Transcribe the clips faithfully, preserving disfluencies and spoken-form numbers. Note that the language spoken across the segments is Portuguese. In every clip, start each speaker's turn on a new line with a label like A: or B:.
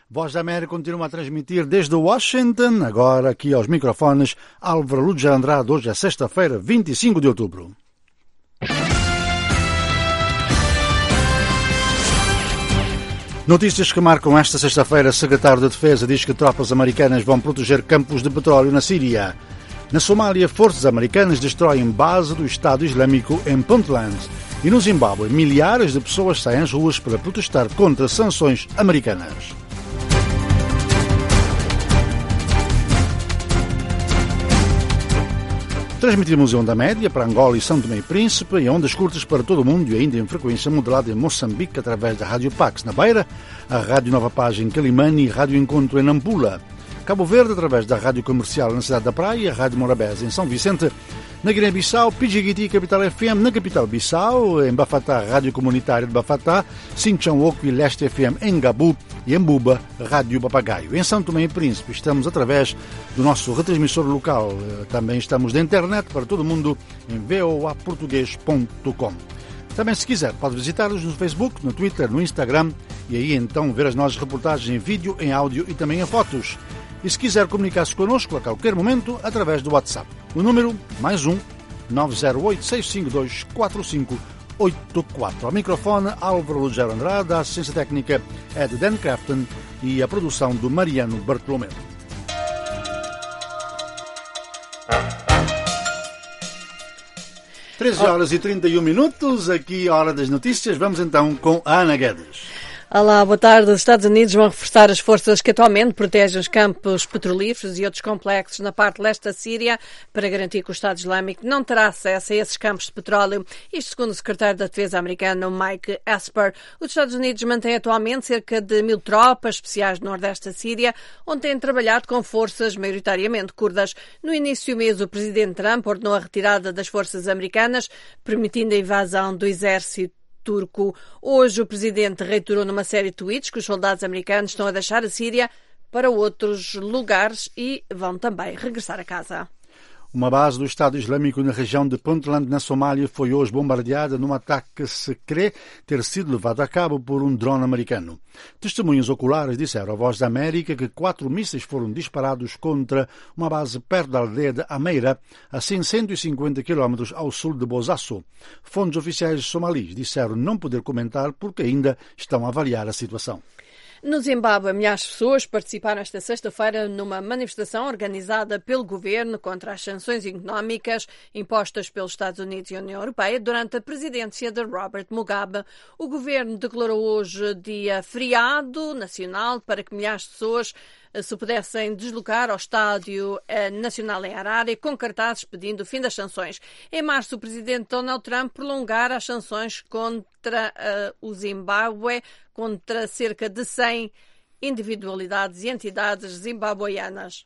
A: Voz da América continua a transmitir desde Washington, agora aqui aos microfones, Álvaro Lúcia Andrade. Hoje é sexta-feira, vinte e cinco de outubro. Notícias que marcam esta sexta-feira. Secretário de Defesa diz que tropas americanas vão proteger campos de petróleo na Síria. Na Somália, forças americanas destroem base do Estado Islâmico em Puntland. E no Zimbábue, milhares de pessoas saem às ruas para protestar contra sanções americanas. Transmitimos em onda média para Angola e São Tomé e Príncipe, em ondas curtas para todo o mundo e ainda em frequência modulada em Moçambique através da Rádio Pax na Beira, a Rádio Nova Paz em Quelimane e Rádio Encontro em Nampula. Cabo Verde através da Rádio Comercial na Cidade da Praia e a Rádio Morabeza em São Vicente. Na Guiné-Bissau, Pidjigiti, Capital F M, na capital Bissau, em Bafatá, Rádio Comunitária de Bafatá, Sinchão-Oco e Leste F M em Gabu e em Buba, Rádio Papagaio. Em São Tomé e Príncipe estamos através do nosso retransmissor local. Também estamos na internet para todo o mundo em v o a português ponto com. Também, se quiser, pode visitar-nos no Facebook, no Twitter, no Instagram e aí então ver as nossas reportagens em vídeo, em áudio e também em fotos. E se quiser comunicar-se connosco a qualquer momento, através do WhatsApp. O número, mais um, nove zero oito, seis cinco dois, quatro cinco oito quatro. Ao microfone, Álvaro Lúcia Andrade, a assistência técnica é de Dan Crafton e a produção do Mariano Bartolomeu. treze horas e trinta e um minutos, aqui a Hora das Notícias. Vamos então com a Ana Guedes.
B: Olá, boa tarde. Os Estados Unidos vão reforçar as forças que atualmente protegem os campos petrolíferos e outros complexos na parte leste da Síria para garantir que o Estado Islâmico não terá acesso a esses campos de petróleo. Isto segundo o secretário da Defesa americano Mike Esper. Os Estados Unidos mantêm atualmente cerca de mil tropas especiais no nordeste da Síria, onde têm trabalhado com forças maioritariamente curdas. No início do mês, o presidente Trump ordenou a retirada das forças americanas, permitindo a invasão do exército turco. Hoje o presidente reiterou numa série de tweets que os soldados americanos estão a deixar a Síria para outros lugares e vão também regressar a casa.
A: Uma base do Estado Islâmico na região de Puntland, na Somália, foi hoje bombardeada num ataque que se crê ter sido levado a cabo por um drone americano. Testemunhas oculares disseram à Voz da América que quatro mísseis foram disparados contra uma base perto da aldeia de Ameira, a cento e cinquenta quilómetros ao sul de Bosaso. Fontes oficiais somalis disseram não poder comentar porque ainda estão a avaliar a situação.
B: No Zimbábue, milhares de pessoas participaram esta sexta-feira numa manifestação organizada pelo governo contra as sanções económicas impostas pelos Estados Unidos e a União Europeia durante a presidência de Robert Mugabe. O governo declarou hoje dia feriado nacional para que milhares de pessoas se pudessem deslocar ao Estádio Nacional em Harare com cartazes pedindo o fim das sanções. Em março, o presidente Donald Trump prolongara as sanções contra uh, o Zimbábue, contra cerca de cem individualidades e entidades zimbabueanas.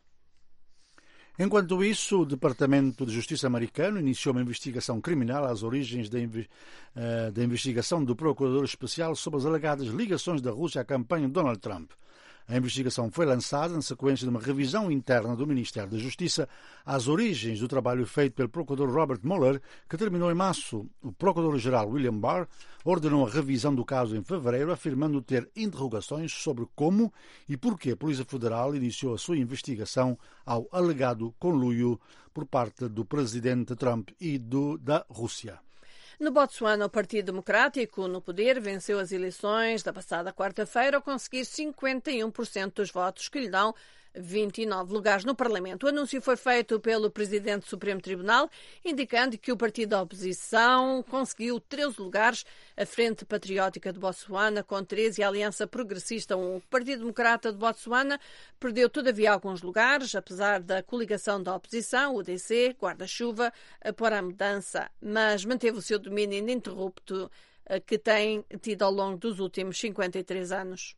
A: Enquanto isso, o Departamento de Justiça americano iniciou uma investigação criminal às origens da, inve- uh, da investigação do Procurador Especial sobre as alegadas ligações da Rússia à campanha de Donald Trump. A investigação foi lançada na sequência de uma revisão interna do Ministério da Justiça às origens do trabalho feito pelo procurador Robert Mueller, que terminou em março. O procurador-geral William Barr ordenou a revisão do caso em fevereiro, afirmando ter interrogações sobre como e por que a Polícia Federal iniciou a sua investigação ao alegado conluio por parte do presidente Trump e do, da Rússia.
B: No Botsuana, o Partido Democrático, no poder, venceu as eleições da passada quarta-feira ao conseguir cinquenta e um por cento dos votos que lhe dão vinte e nove lugares no Parlamento. O anúncio foi feito pelo Presidente do Supremo Tribunal, indicando que o partido da oposição conseguiu treze lugares, a Frente Patriótica de Botsuana com treze e a Aliança Progressista um. O Partido Democrata de Botsuana perdeu, todavia, alguns lugares, apesar da coligação da oposição, o D C, guarda-chuva, para a mudança, mas manteve o seu domínio ininterrupto que tem tido ao longo dos últimos cinquenta e três anos.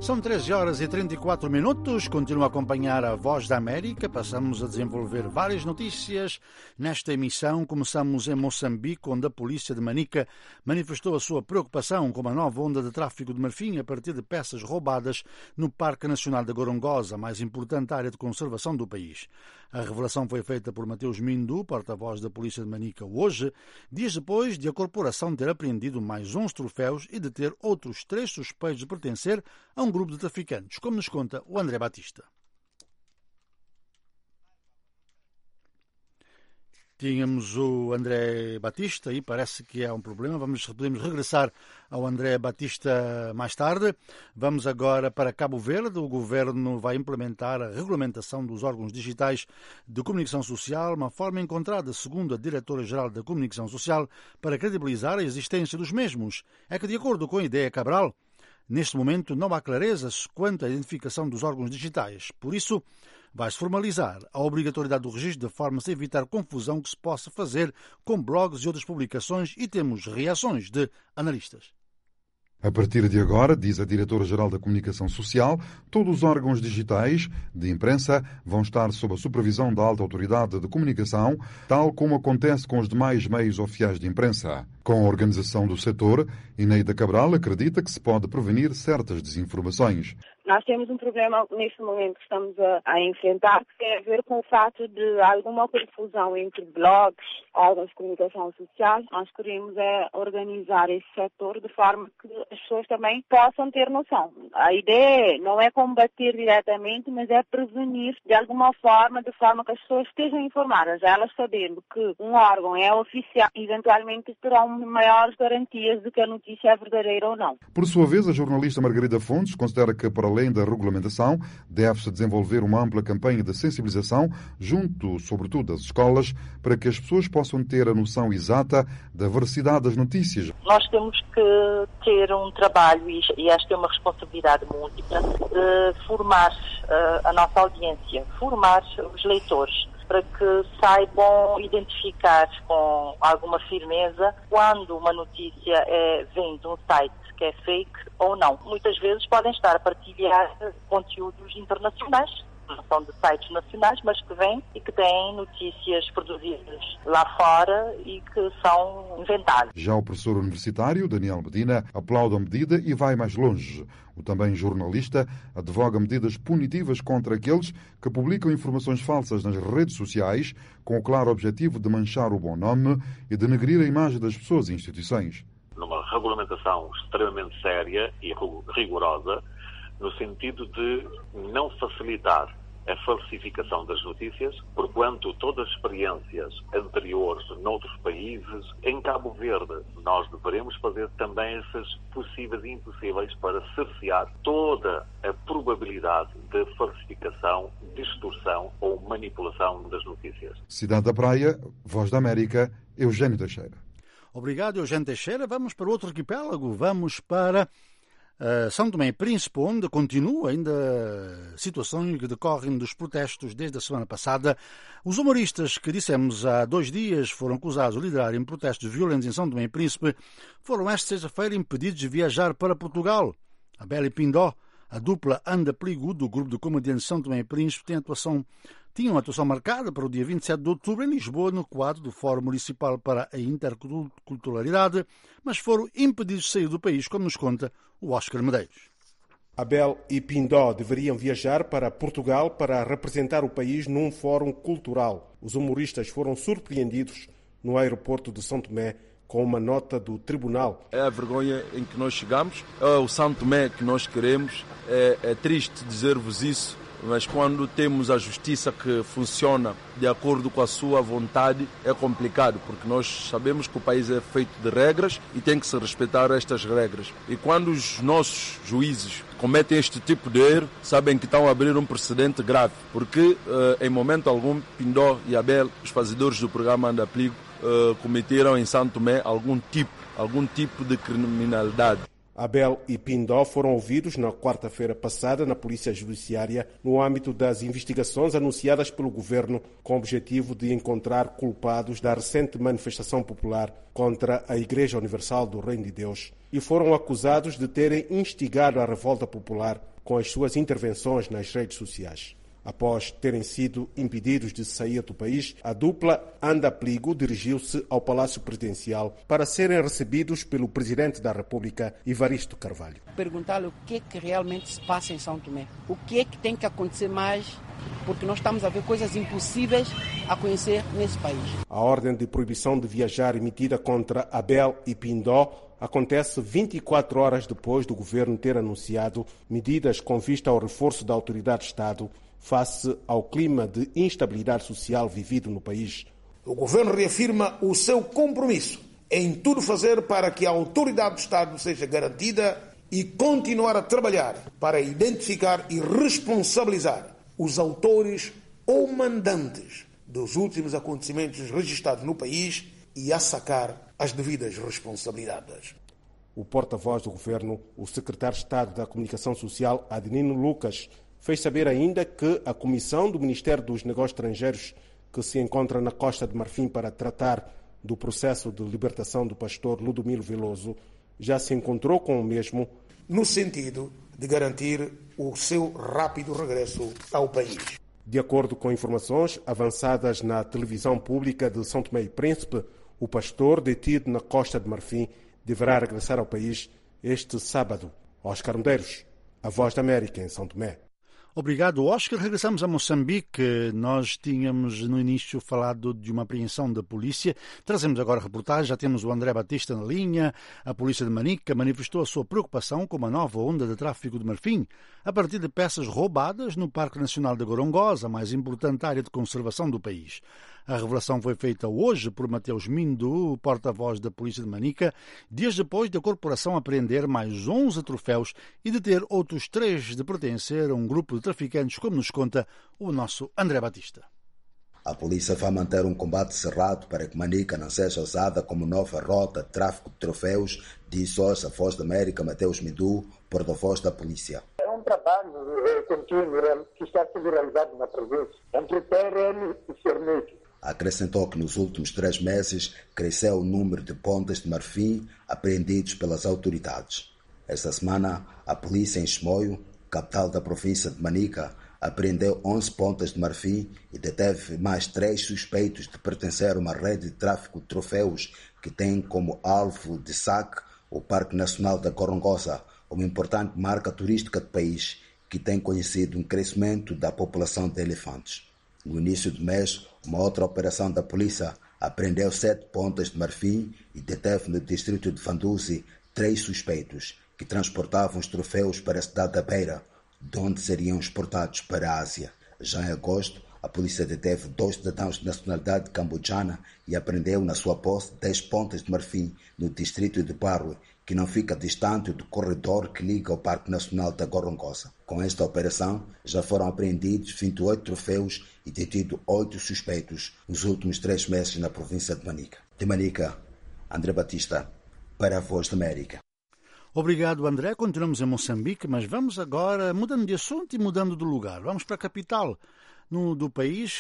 A: São treze horas e trinta e quatro minutos. Continua a acompanhar a Voz da América. Passamos a desenvolver várias notícias. Nesta emissão, começamos em Moçambique, onde a polícia de Manica manifestou a sua preocupação com uma nova onda de tráfico de marfim a partir de peças roubadas no Parque Nacional da Gorongosa, a mais importante área de conservação do país. A revelação foi feita por Mateus Mindu, porta-voz da polícia de Manica, hoje, dias depois de a corporação ter apreendido mais onze troféus e de ter outros três suspeitos de pertencer a um grupo de traficantes, como nos conta o André Batista. Tínhamos o André Batista e parece que é um problema. Vamos, podemos regressar ao André Batista mais tarde. Vamos agora para Cabo Verde. O governo vai implementar a regulamentação dos órgãos digitais de comunicação social, uma forma encontrada, segundo a diretora-geral da comunicação social, para credibilizar a existência dos mesmos. É que, de acordo com a ideia Cabral, neste momento não há clarezas quanto à identificação dos órgãos digitais. Por isso, vai-se formalizar a obrigatoriedade do registro de forma a evitar confusão que se possa fazer com blogs e outras publicações, e temos reações de analistas.
C: A partir de agora, diz a diretora-geral da Comunicação Social, todos os órgãos digitais de imprensa vão estar sob a supervisão da Alta Autoridade de Comunicação, tal como acontece com os demais meios oficiais de imprensa. Com a organização do setor, Ineida Cabral acredita que se pode prevenir certas desinformações.
D: Nós temos um problema neste momento que estamos a, a enfrentar, que tem a ver com o fato de alguma confusão entre blogs, órgãos de comunicação social. Nós queremos é organizar esse setor de forma que as pessoas também possam ter noção. A ideia não é combater diretamente, mas é prevenir de alguma forma, de forma que as pessoas estejam informadas, elas sabendo que um órgão é oficial, eventualmente terão maiores garantias de que a notícia é verdadeira ou não.
C: Por sua vez, a jornalista Margarida Fontes considera que, para além da regulamentação, deve-se desenvolver uma ampla campanha de sensibilização junto, sobretudo, das escolas, para que as pessoas possam ter a noção exata da veracidade das notícias.
E: Nós temos que ter um trabalho, e esta é uma responsabilidade múltipla, de formar uh, a nossa audiência, formar os leitores, para que saibam identificar com alguma firmeza quando uma notícia é, vem de um site que é fake ou não. Muitas vezes podem estar a partilhar conteúdos internacionais, não são de sites nacionais, mas que vêm e que têm notícias produzidas lá fora e que são inventadas.
C: Já o professor universitário, Daniel Medina, aplaude a medida e vai mais longe. O também jornalista advoga medidas punitivas contra aqueles que publicam informações falsas nas redes sociais com o claro objetivo de manchar o bom nome e denegrir a imagem das pessoas e instituições.
F: Numa regulamentação extremamente séria e rigorosa, no sentido de não facilitar a falsificação das notícias, porquanto todas as experiências anteriores noutros países, em Cabo Verde, nós devemos fazer também essas possíveis e impossíveis para cercear toda a probabilidade de falsificação, distorção ou manipulação das notícias.
C: Cidade da Praia, Voz da América, Eugênio Teixeira.
A: Obrigado, Eugênio Teixeira. Vamos para outro arquipélago, vamos para Uh, São Tomé e Príncipe, onde continua ainda situações que decorrem dos protestos desde a semana passada. Os humoristas que dissemos há dois dias foram acusados de liderarem protestos violentos em São Tomé e Príncipe foram esta sexta-feira impedidos de viajar para Portugal. Abel e Pindó, a dupla Anda Pligu do grupo de comediantes São Tomé e Príncipe, tem atuação, tinham uma atuação marcada para o dia vinte e sete de outubro em Lisboa, no quadro do Fórum Municipal para a Interculturalidade, mas foram impedidos de sair do país, como nos conta o Oscar Medeiros.
G: Abel e Pindó deveriam viajar para Portugal para representar o país num fórum cultural. Os humoristas foram surpreendidos no aeroporto de São Tomé com uma nota do tribunal.
H: É a vergonha em que nós chegamos, é o São Tomé que nós queremos. É, é triste dizer-vos isso, mas quando temos a justiça que funciona de acordo com a sua vontade, é complicado, porque nós sabemos que o país é feito de regras e tem que se respeitar estas regras. E quando os nossos juízes cometem este tipo de erro, sabem que estão a abrir um precedente grave, porque em momento algum Pindó e Abel, os fazedores do programa Anda Pligu, cometeram em São Tomé algum tipo, algum tipo de criminalidade.
G: Abel e Pindó foram ouvidos na quarta-feira passada na Polícia Judiciária no âmbito das investigações anunciadas pelo governo com o objetivo de encontrar culpados da recente manifestação popular contra a Igreja Universal do Reino de Deus e foram acusados de terem instigado a revolta popular com as suas intervenções nas redes sociais. Após terem sido impedidos de sair do país, a dupla Anda Pligo dirigiu-se ao Palácio Presidencial para serem recebidos pelo Presidente da República, Evaristo Carvalho.
I: Perguntar-lhe o que é que realmente se passa em São Tomé. O que é que tem que acontecer mais, porque nós estamos a ver coisas impossíveis a conhecer nesse país.
G: A ordem de proibição de viajar emitida contra Abel e Pindó acontece vinte e quatro horas depois do governo ter anunciado medidas com vista ao reforço da autoridade de Estado face ao clima de instabilidade social vivido no país.
J: O governo reafirma o seu compromisso em tudo fazer para que a autoridade do Estado seja garantida e continuar a trabalhar para identificar e responsabilizar os autores ou mandantes dos últimos acontecimentos registrados no país e a sacar as devidas responsabilidades.
G: O porta-voz do governo, o secretário de Estado da Comunicação Social, Adelino Lucas, fez saber ainda que a comissão do Ministério dos Negócios Estrangeiros, que se encontra na Costa de Marfim para tratar do processo de libertação do pastor Ludomiro Veloso, já se encontrou com o mesmo
J: no sentido de garantir o seu rápido regresso ao país.
G: De acordo com informações avançadas na televisão pública de São Tomé e Príncipe, o pastor detido na Costa de Marfim deverá regressar ao país este sábado. Oscar Medeiros, a Voz da América em São Tomé.
A: Obrigado, Oscar. Regressamos a Moçambique. Nós tínhamos no início falado de uma apreensão da polícia. Trazemos agora a reportagem. Já temos o André Batista na linha. A polícia de Manica manifestou a sua preocupação com uma nova onda de tráfico de marfim a partir de peças roubadas no Parque Nacional de Gorongosa, a mais importante área de conservação do país. A revelação foi feita hoje por Mateus Mindo, porta-voz da Polícia de Manica, dias depois da corporação apreender mais onze troféus e deter outros três de pertencer a um grupo de traficantes, como nos conta o nosso André Batista.
K: A polícia vai manter um combate cerrado para que Manica não seja usada como nova rota de tráfico de troféus, disse hoje a Voz da América Mateus Mindo, porta-voz da polícia.
L: É um trabalho contínuo que está sendo realizado na província, entre P R M e Cernic.
K: Acrescentou que nos últimos três meses cresceu o número de pontas de marfim apreendidos pelas autoridades. Esta semana, a polícia em Chimoio, capital da província de Manica, apreendeu onze pontas de marfim e deteve mais três suspeitos de pertencer a uma rede de tráfico de troféus que tem como alvo de saque o Parque Nacional da Gorongosa, uma importante marca turística do país que tem conhecido um crescimento da população de elefantes. No início do mês, uma outra operação da polícia apreendeu sete pontas de marfim e deteve no distrito de Vanduzi três suspeitos que transportavam os troféus para a cidade da Beira, de onde seriam exportados para a Ásia. Já em agosto, a polícia deteve dois cidadãos de nacionalidade cambodjana e apreendeu na sua posse dez pontas de marfim no distrito de Barwe, que não fica distante do corredor que liga ao Parque Nacional da Gorongosa. Com esta operação, já foram apreendidos vinte e oito troféus e detido oito suspeitos nos últimos três meses na província de Manica. De Manica, André Batista, para a Voz da América.
A: Obrigado, André. Continuamos em Moçambique, mas vamos agora, mudando de assunto e mudando de lugar. Vamos para a capital no, do país,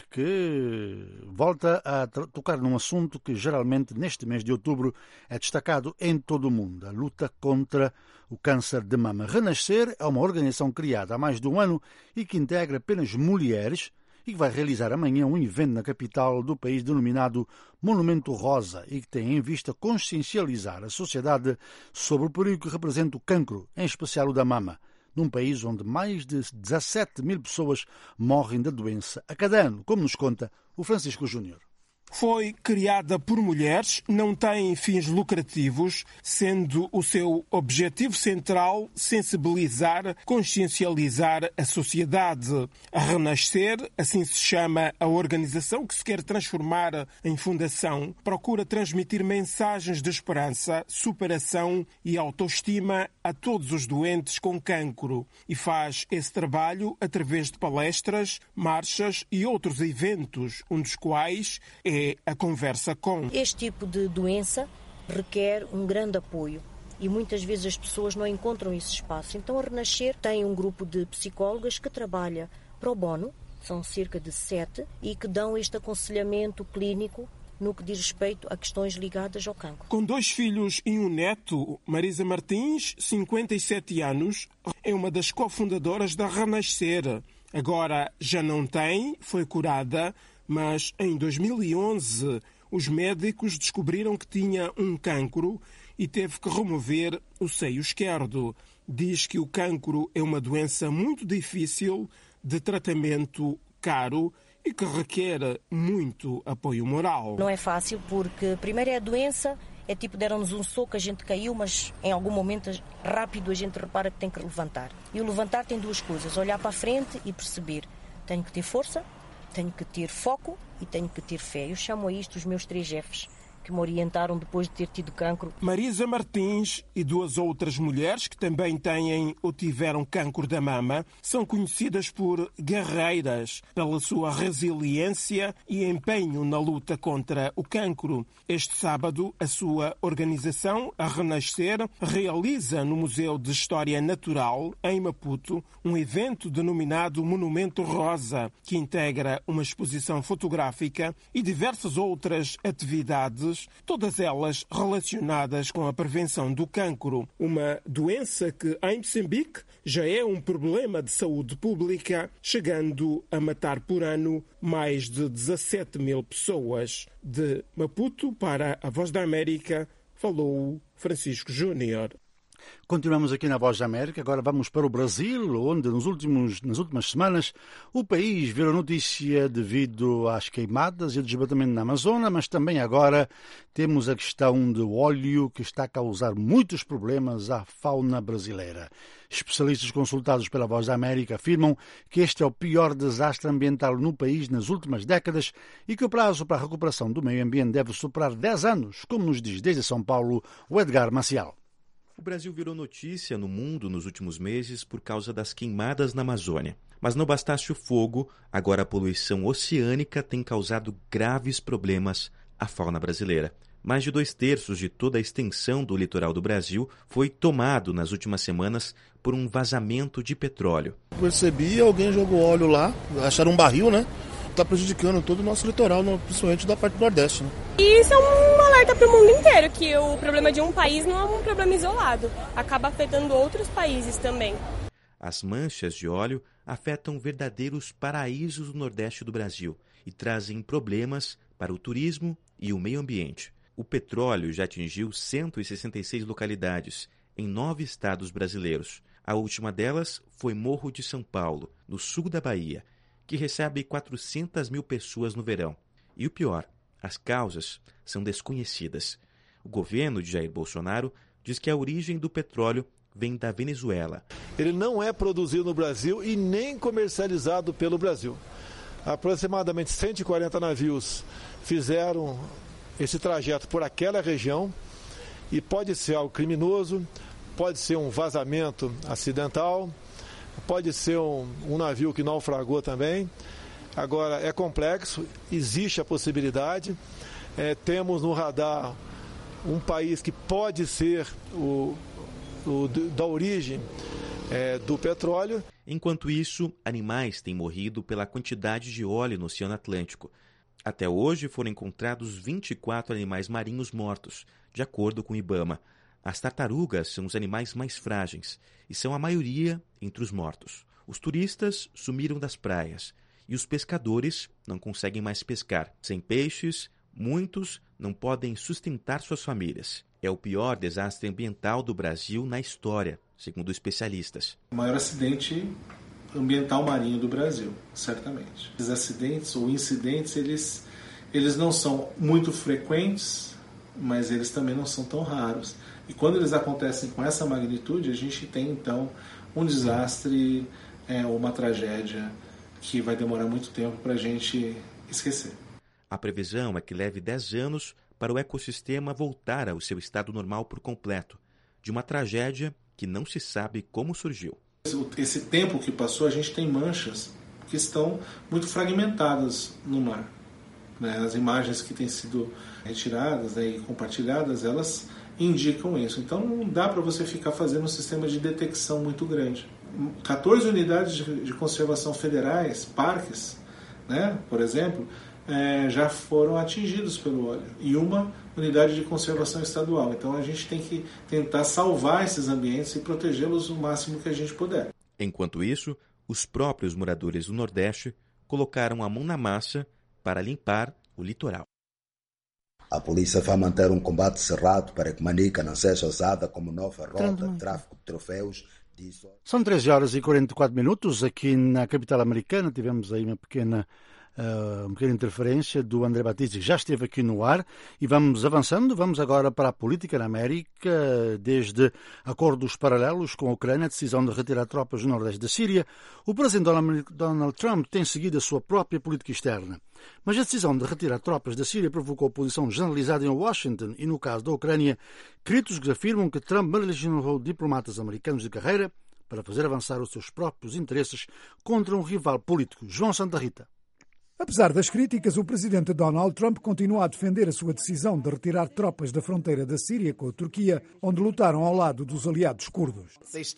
A: que volta a tocar num assunto que geralmente neste mês de outubro é destacado em todo o mundo, a luta contra o câncer de mama. Renascer é uma organização criada há mais de um ano e que integra apenas mulheres e que vai realizar amanhã um evento na capital do país denominado Monumento Rosa e que tem em vista consciencializar a sociedade sobre o perigo que representa o cancro, em especial o da mama, num país onde mais de dezassete mil pessoas morrem da doença a cada ano, como nos conta o Francisco Júnior.
M: Foi criada por mulheres, não tem fins lucrativos, sendo o seu objetivo central sensibilizar, consciencializar a sociedade. A Renascer, assim se chama a organização que se quer transformar em fundação, procura transmitir mensagens de esperança, superação e autoestima a todos os doentes com cancro e faz esse trabalho através de palestras, marchas e outros eventos, um dos quais é a conversa com.
N: Este tipo de doença requer um grande apoio e muitas vezes as pessoas não encontram esse espaço. Então a Renascer tem um grupo de psicólogas que trabalha pro bono, são cerca de sete, e que dão este aconselhamento clínico no que diz respeito a questões ligadas ao cancro.
M: Com dois filhos e um neto, Marisa Martins, cinquenta e sete anos, é uma das cofundadoras da Renascer. Agora já não tem, foi curada, mas em dois mil e onze os médicos descobriram que tinha um cancro e teve que remover o seio esquerdo. Diz que o cancro é uma doença muito difícil, de tratamento caro e que requer muito apoio moral.
N: Não é fácil porque, primeiro, é a doença, é tipo deram-nos um soco, a gente caiu, mas em algum momento rápido a gente repara que tem que levantar. E o levantar tem duas coisas, olhar para a frente e perceber. Tenho que ter força, tenho que ter foco e tenho que ter fé. Eu chamo a isto os meus três Fs, que me orientaram depois de ter tido cancro.
M: Marisa Martins e duas outras mulheres que também têm ou tiveram cancro da mama são conhecidas por guerreiras pela sua resiliência e empenho na luta contra o cancro. Este sábado, a sua organização, a Renascer, realiza no Museu de História Natural, em Maputo, um evento denominado Monumento Rosa, que integra uma exposição fotográfica e diversas outras atividades, todas elas relacionadas com a prevenção do cancro, uma doença que em Moçambique já é um problema de saúde pública, chegando a matar por ano mais de dezassete mil pessoas. De Maputo para a Voz da América, falou Francisco Júnior.
A: Continuamos aqui na Voz da América, agora vamos para o Brasil, onde nos últimos, nas últimas semanas o país virou notícia devido às queimadas e ao desmatamento na Amazônia, mas também agora temos a questão do óleo que está a causar muitos problemas à fauna brasileira. Especialistas consultados pela Voz da América afirmam que este é o pior desastre ambiental no país nas últimas décadas e que o prazo para a recuperação do meio ambiente deve superar dez anos, como nos diz desde São Paulo o Edgar Maciel.
O: O Brasil virou notícia no mundo nos últimos meses por causa das queimadas na Amazônia. Mas não bastasse o fogo, agora a poluição oceânica tem causado graves problemas à fauna brasileira. Mais de dois terços de toda a extensão do litoral do Brasil foi tomado nas últimas semanas por um vazamento de petróleo.
P: Percebi, alguém jogou óleo lá, acharam um barril, né? Está prejudicando todo o nosso litoral, principalmente da parte do Nordeste. Né?
Q: E isso é um alerta para o mundo inteiro, que o problema de um país não é um problema isolado, acaba afetando outros países também.
O: As manchas de óleo afetam verdadeiros paraísos do Nordeste do Brasil e trazem problemas para o turismo e o meio ambiente. O petróleo já atingiu cento e sessenta e seis localidades em nove estados brasileiros. A última delas foi Morro de São Paulo, no sul da Bahia, que recebe quatrocentas mil pessoas no verão. E o pior, as causas são desconhecidas. O governo de Jair Bolsonaro diz que a origem do petróleo vem da Venezuela.
R: Ele não é produzido no Brasil e nem comercializado pelo Brasil. Aproximadamente cento e quarenta navios fizeram esse trajeto por aquela região e pode ser algo criminoso, pode ser um vazamento acidental, pode ser um, um navio que naufragou também. Agora, é complexo, existe a possibilidade. É, temos no radar um país que pode ser o, o da origem é, do petróleo.
O: Enquanto isso, animais têm morrido pela quantidade de óleo no Oceano Atlântico. Até hoje foram encontrados vinte e quatro animais marinhos mortos, de acordo com o IBAMA. As tartarugas são os animais mais frágeis e são a maioria entre os mortos. Os turistas sumiram das praias e os pescadores não conseguem mais pescar. Sem peixes, muitos não podem sustentar suas famílias. É o pior desastre ambiental do Brasil na história, segundo especialistas.
S: O maior acidente ambiental marinho do Brasil, certamente. Esses acidentes ou incidentes, eles, eles não são muito frequentes, mas eles também não são tão raros. E quando eles acontecem com essa magnitude, a gente tem, então, um desastre, é, uma tragédia que vai demorar muito tempo para a gente esquecer.
O: A previsão é que leve dez anos para o ecossistema voltar ao seu estado normal por completo, de uma tragédia que não se sabe como surgiu.
S: Esse tempo que passou, a gente tem manchas que estão muito fragmentadas no mar. Né? As imagens que têm sido retiradas, né, e compartilhadas, elas indicam isso. Então não dá para você ficar fazendo um sistema de detecção muito grande. quatorze unidades de conservação federais, parques, né, por exemplo, é, já foram atingidos pelo óleo e uma unidade de conservação estadual. Então a gente tem que tentar salvar esses ambientes e protegê-los o máximo que a gente puder.
O: Enquanto isso, os próprios moradores do Nordeste colocaram a mão na massa para limpar o litoral.
K: A polícia vai manter um combate cerrado para que Manica não seja usada como nova rota de tráfico de troféus. Disso...
A: São treze horas e quarenta e quatro minutos. Aqui na capital americana tivemos aí uma pequena, uh, uma pequena interferência do André Batista, que já esteve aqui no ar. E vamos avançando. Vamos agora para a política na América. Desde acordos paralelos com a Ucrânia, a decisão de retirar tropas do nordeste da Síria, o presidente Donald Trump tem seguido a sua própria política externa. Mas a decisão de retirar tropas da Síria provocou oposição generalizada em Washington e, no caso da Ucrânia, críticos afirmam que Trump marginalizou diplomatas americanos de carreira para fazer avançar os seus próprios interesses contra um rival político. João Santa Rita.
T: Apesar das críticas, o presidente Donald Trump continua a defender a sua decisão de retirar tropas da fronteira da Síria com a Turquia, onde lutaram ao lado dos aliados curdos.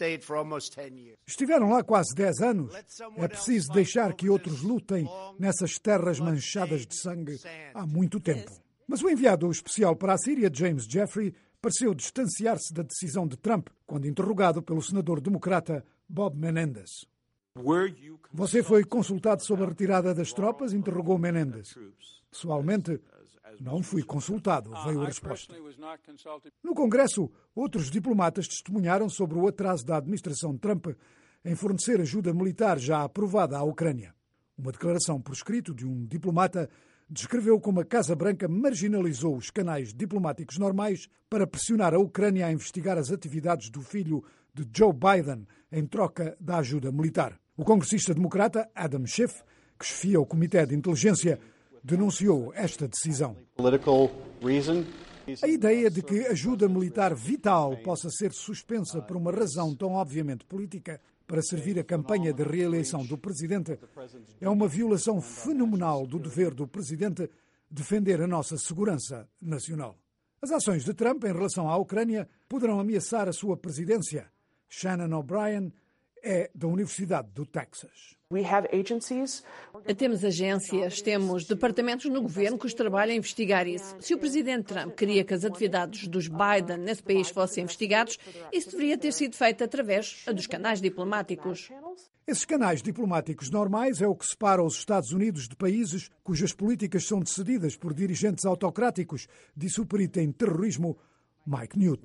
T: Estiveram lá quase dez anos. É preciso deixar que outros lutem nessas terras manchadas de sangue há muito tempo. Mas o enviado especial para a Síria, James Jeffrey, pareceu distanciar-se da decisão de Trump, quando interrogado pelo senador democrata Bob Menendez. Você foi consultado sobre a retirada das tropas? Interrogou Menendez. Pessoalmente, não fui consultado, veio a resposta. No Congresso, outros diplomatas testemunharam sobre o atraso da administração de Trump em fornecer ajuda militar já aprovada à Ucrânia. Uma declaração por escrito de um diplomata descreveu como a Casa Branca marginalizou os canais diplomáticos normais para pressionar a Ucrânia a investigar as atividades do filho de Joe Biden em troca da ajuda militar. O congressista democrata Adam Schiff, que chefia o Comitê de Inteligência, denunciou esta decisão. A ideia de que ajuda militar vital possa ser suspensa por uma razão tão obviamente política para servir a campanha de reeleição do presidente é uma violação fenomenal do dever do presidente defender a nossa segurança nacional. As ações de Trump em relação à Ucrânia poderão ameaçar a sua presidência. Shannon O'Brien é da Universidade do Texas.
B: Temos agências, temos departamentos no governo que trabalham a investigar isso. Se o presidente Trump queria que as atividades dos Biden nesse país fossem investigados, isso deveria ter sido feito através dos canais diplomáticos.
T: Esses canais diplomáticos normais é o que separa os Estados Unidos de países cujas políticas são decididas por dirigentes autocráticos, disse o perito em terrorismo Mike Newt.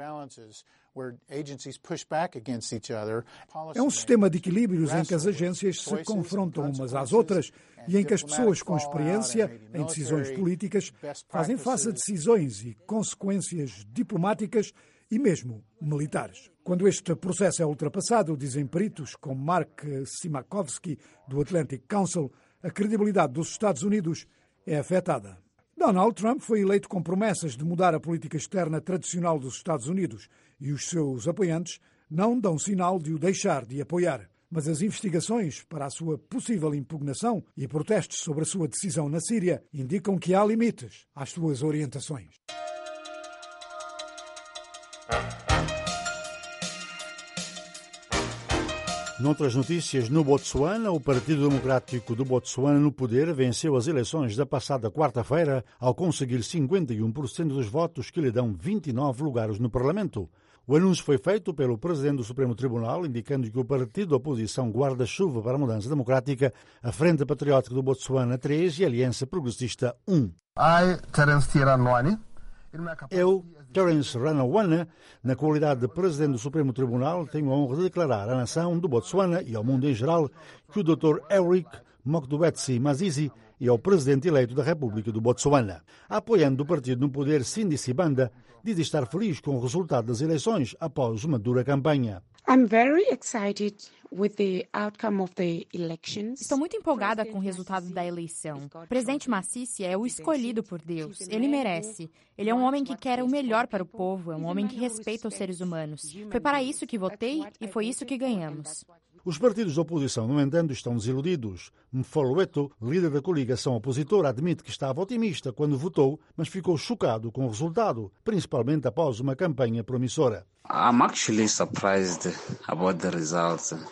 T: É um sistema de equilíbrios em que as agências se confrontam umas às outras e em que as pessoas com experiência em decisões políticas fazem face a decisões e consequências diplomáticas e mesmo militares. Quando este processo é ultrapassado, dizem peritos como Mark Simakovsky, do Atlantic Council, a credibilidade dos Estados Unidos é afetada. Donald Trump foi eleito com promessas de mudar a política externa tradicional dos Estados Unidos e os seus apoiantes não dão sinal de o deixar de apoiar. Mas as investigações para a sua possível impugnação e protestos sobre a sua decisão na Síria indicam que há limites às suas orientações.
A: Noutras notícias, no Botsuana, o Partido Democrático do Botsuana no poder venceu as eleições da passada quarta-feira ao conseguir cinquenta e um por cento dos votos que lhe dão vinte e nove lugares no Parlamento. O anúncio foi feito pelo Presidente do Supremo Tribunal, indicando que o partido da oposição guarda-chuva para a mudança democrática, a Frente Patriótica do Botsuana três e a Aliança Progressista um.
U: I, Terence Tiranwani.
A: Eu, Terence Ranawani, na qualidade de Presidente do Supremo Tribunal, tenho a honra de declarar à nação do Botsuana e ao mundo em geral que o doutor Eric Mokdubetsi Mazizi é o Presidente eleito da República do Botsuana. Apoiando o partido no poder, Cindy Sibanda diz estar feliz com o resultado das eleições após uma dura campanha.
V: I'm very excited with the outcome of the elections.
W: Estou muito empolgada com o resultado da eleição. O presidente Massisi é o escolhido por Deus. Ele merece. Ele é um homem que quer o melhor para o povo, é um homem que respeita os seres humanos. Foi para isso que votei e foi isso que ganhamos.
A: Os partidos da oposição, no entanto, estão desiludidos. Mfoloeto, líder da coligação opositora, admite que estava otimista quando votou, mas ficou chocado com o resultado, principalmente após uma campanha promissora.
X: I'm actually surprised about the results.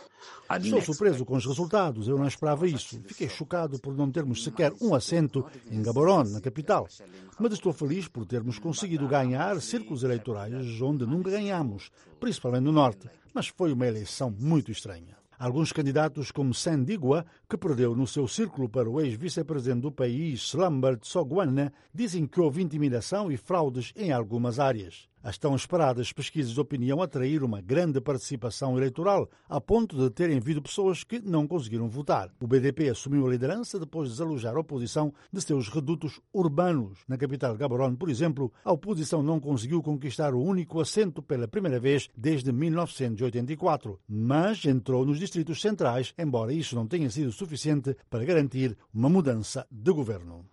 A: Estou surpreso com os resultados, eu não esperava isso. Fiquei chocado por não termos sequer um assento em Gaborone, na capital. Mas estou feliz por termos conseguido ganhar círculos eleitorais onde nunca ganhamos, principalmente no Norte. Mas foi uma eleição muito estranha. Alguns candidatos, como Sandigua, que perdeu no seu círculo para o ex-vice-presidente do país, Lambert Sogwana, dizem que houve intimidação e fraudes em algumas áreas. As tão esperadas pesquisas de opinião atraíram uma grande participação eleitoral, a ponto de terem havido pessoas que não conseguiram votar. O B D P assumiu a liderança depois de desalojar a oposição de seus redutos urbanos. Na capital Gaborone, por exemplo, a oposição não conseguiu conquistar o único assento pela primeira vez desde mil novecentos e oitenta e quatro, mas entrou nos distritos centrais, embora isso não tenha sido suficiente para garantir uma mudança de governo.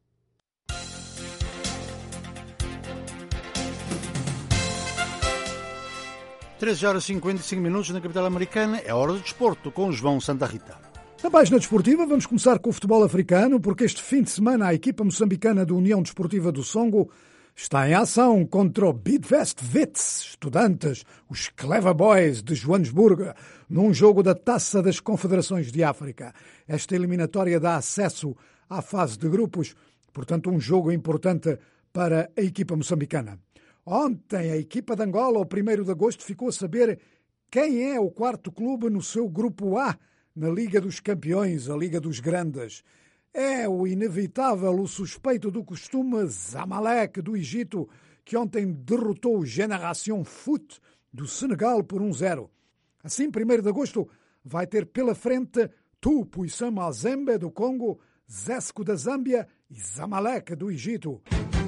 A: treze horas e cinquenta e cinco minutos na capital americana. É hora do desporto com João Santa Rita.
T: Na página desportiva vamos começar com o futebol africano, porque este fim de semana a equipa moçambicana da União Desportiva do Songo está em ação contra o Bidvest Wits, estudantes, os Clever Boys de Joanesburgo, num jogo da Taça das Confederações de África. Esta eliminatória dá acesso à fase de grupos, portanto um jogo importante para a equipa moçambicana. Ontem, a equipa de Angola, ao primeiro de agosto, ficou a saber quem é o quarto clube no seu Grupo A, na Liga dos Campeões, a Liga dos Grandes. É o inevitável, o suspeito do costume, Zamalek, do Egito, que ontem derrotou o Génération Foot do Senegal por um zero. Assim, primeiro de agosto, vai ter pela frente Tupuisan Mazembe, do Congo, Zesco da Zâmbia e Zamalek, do Egito.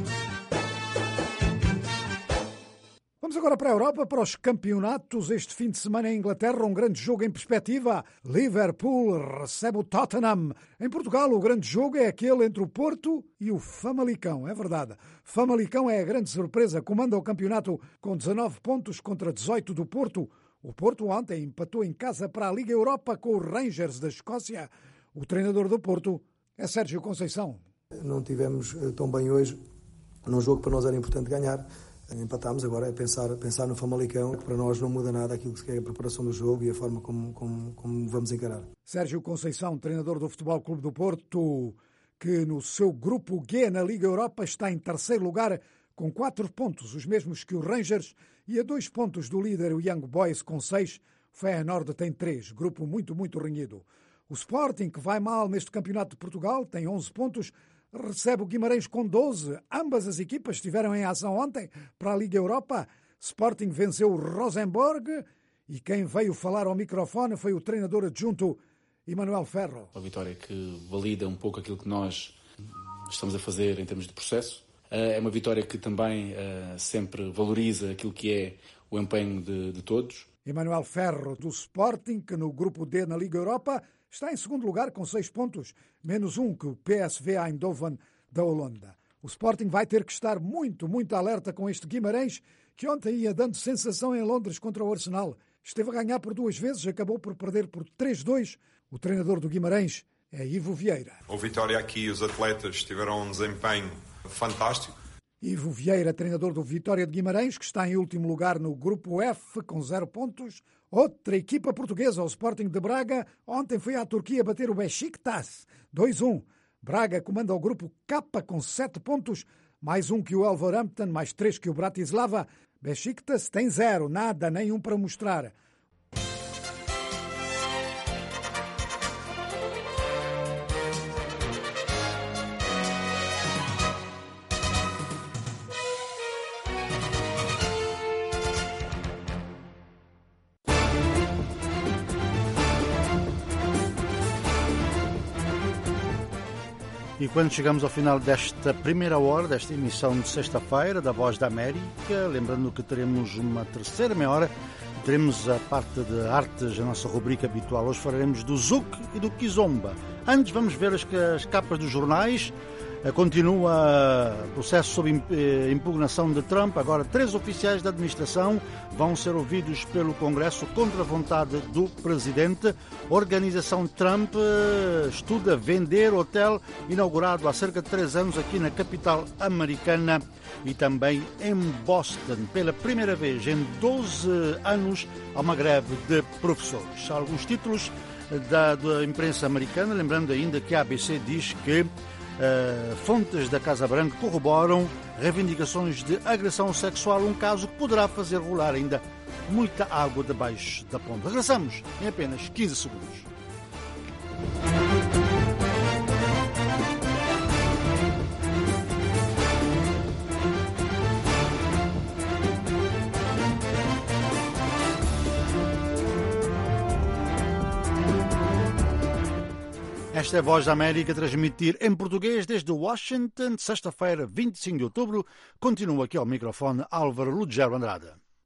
T: Vamos agora para a Europa, para os campeonatos. Este fim de semana em Inglaterra, um grande jogo em perspectiva. Liverpool recebe o Tottenham. Em Portugal, o grande jogo é aquele entre o Porto e o Famalicão. É verdade. Famalicão é a grande surpresa. Comanda o campeonato com dezanove pontos contra dezoito do Porto. O Porto ontem empatou em casa para a Liga Europa com os Rangers da Escócia. O treinador do Porto é Sérgio Conceição.
D: Não tivemos tão bem hoje num jogo que para nós era importante ganhar. Empatámos, agora é pensar, pensar no Famalicão, que para nós não muda nada aquilo que é a preparação do jogo e a forma como, como, como vamos encarar.
T: Sérgio Conceição, treinador do Futebol Clube do Porto, que no seu grupo G na Liga Europa está em terceiro lugar com quatro pontos, os mesmos que os Rangers, e a dois pontos do líder, o Young Boys, com seis. O Feyenoord tem três, grupo muito, muito renhido. O Sporting, que vai mal neste Campeonato de Portugal, tem onze pontos, recebe o Guimarães com doze. Ambas as equipas estiveram em ação ontem para a Liga Europa. Sporting venceu o Rosenborg e quem veio falar ao microfone foi o treinador adjunto Emanuel Ferro.
E: Uma vitória que valida um pouco aquilo que nós estamos a fazer em termos de processo. É uma vitória que também sempre valoriza aquilo que é o empenho de, de todos.
T: Emanuel Ferro, do Sporting, que no grupo D na Liga Europa está em segundo lugar com seis pontos, menos um que o P S V Eindhoven da Holanda. O Sporting vai ter que estar muito, muito alerta com este Guimarães, que ontem ia dando sensação em Londres contra o Arsenal. Esteve a ganhar por duas vezes, acabou por perder por três a dois. O treinador do Guimarães é Ivo Vieira.
F: O Vitória aqui, os atletas tiveram um desempenho fantástico.
T: Ivo Vieira, treinador do Vitória de Guimarães, que está em último lugar no grupo F com zero pontos. Outra equipa portuguesa, o Sporting de Braga, ontem foi à Turquia bater o Beşiktaş, dois a um. Braga comanda o grupo K com sete pontos, mais um que o Wolverhampton, mais três que o Bratislava. Beşiktaş tem zero, nada, nenhum para mostrar.
A: E quando chegamos ao final desta primeira hora, desta emissão de sexta-feira da Voz da América, lembrando que teremos uma terceira meia hora, teremos a parte de artes, a nossa rubrica habitual. Hoje falaremos do Zouk e do Kizomba. Antes vamos ver as, as capas dos jornais. Continua o processo sob impugnação de Trump. Agora, três oficiais da administração vão ser ouvidos pelo Congresso contra a vontade do presidente. A organização Trump estuda vender hotel inaugurado há cerca de três anos aqui na capital americana e também em Boston. Pela primeira vez em doze anos, há uma greve de professores. Alguns títulos da, da imprensa americana, lembrando ainda que a A B C diz que Uh, fontes da Casa Branca corroboram reivindicações de agressão sexual, um caso que poderá fazer rolar ainda muita água debaixo da ponte. Regressamos em apenas quinze segundos. Esta é a Voz da América, transmitir em português desde Washington, sexta-feira, vinte e cinco de outubro. Continua aqui ao microfone Álvaro Lugero Andrade.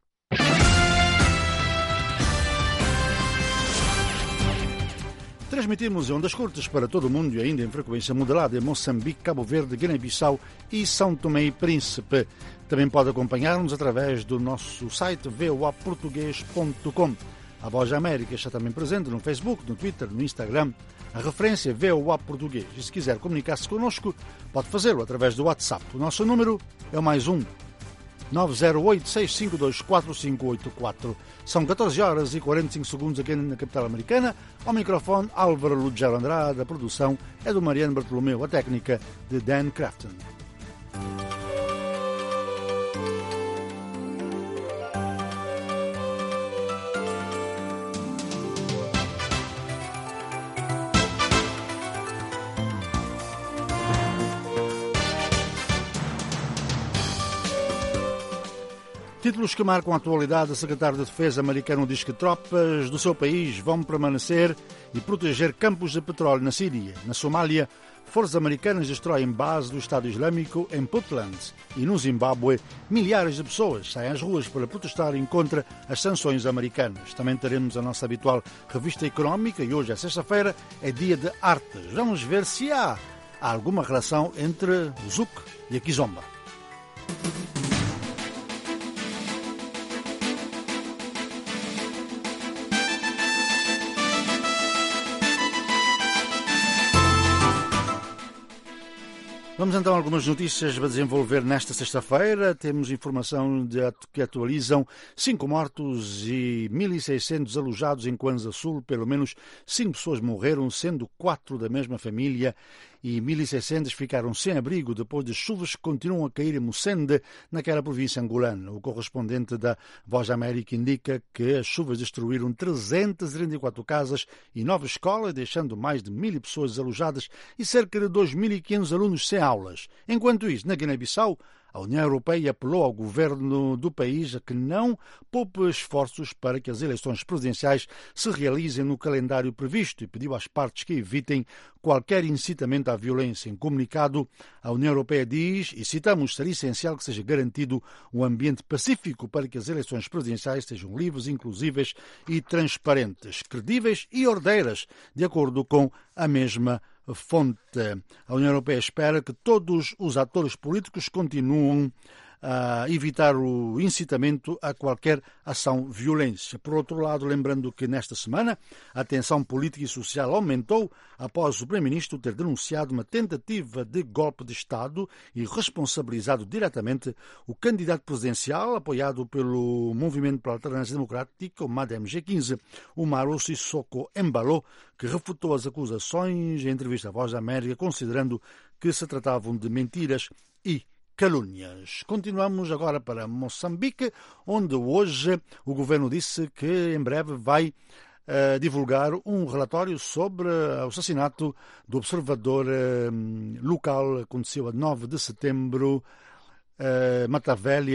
A: Transmitimos em ondas curtas para todo o mundo e ainda em frequência modulada em Moçambique, Cabo Verde, Guiné-Bissau e São Tomé e Príncipe. Também pode acompanhar-nos através do nosso site v o a português ponto com. A Voz da América está também presente no Facebook, no Twitter, no Instagram. A referência é V O A Português. E se quiser comunicar-se connosco, pode fazê-lo através do WhatsApp. O nosso número é o mais um nove zero oito, seis cinco dois, quatro cinco oito quatro. São catorze horas e quarenta e cinco segundos aqui na capital americana. Ao microfone, Álvaro Lugero Andrade. A produção é do Mariano Bartolomeu. A técnica de Dan Crafton. Títulos que marcam a atualidade. O secretário de Defesa americano diz que tropas do seu país vão permanecer e proteger campos de petróleo na Síria. Na Somália, forças americanas destroem base do Estado Islâmico em Puntland. E no Zimbábue, milhares de pessoas saem às ruas para protestarem contra as sanções americanas. Também teremos a nossa habitual revista económica e hoje é sexta-feira, é dia de artes. Vamos ver se há alguma relação entre o Zouk e a Kizomba. Vamos então a algumas notícias para desenvolver nesta sexta-feira. Temos informação de, que atualizam cinco mortos e mil e seiscentos alojados em Kwanza Sul. Pelo menos cinco pessoas morreram, sendo quatro da mesma família, e mil e seiscentos ficaram sem abrigo depois de chuvas que continuam a cair em Mucende, naquela província angolana. O correspondente da Voz da América indica que as chuvas destruíram trezentas e trinta e quatro casas e nove escolas, deixando mais de mil pessoas desalojadas e cerca de dois mil e quinhentos alunos sem aulas. Enquanto isso, na Guiné-Bissau, a União Europeia apelou ao governo do país a que não poupe esforços para que as eleições presidenciais se realizem no calendário previsto e pediu às partes que evitem qualquer incitamento à violência. Em comunicado, a União Europeia diz, e citamos, seria essencial que seja garantido um ambiente pacífico para que as eleições presidenciais sejam livres, inclusíveis e transparentes, credíveis e ordeiras, de acordo com a mesma fonte. A União Europeia espera que todos os atores políticos continuem a evitar o incitamento a qualquer ação violência. Por outro lado, lembrando que nesta semana a tensão política e social aumentou após o Primeiro-Ministro ter denunciado uma tentativa de golpe de Estado e responsabilizado diretamente o candidato presidencial apoiado pelo Movimento para a Alternância Democrática, o M A D M G quinze, Umaro Sissoko Embalo, que refutou as acusações em entrevista à Voz da América, considerando que se tratavam de mentiras e calúnias. Continuamos agora para Moçambique, onde hoje o governo disse que em breve vai uh, divulgar um relatório sobre o assassinato do observador uh, local. Aconteceu a nove de setembro, uh, Matavelli,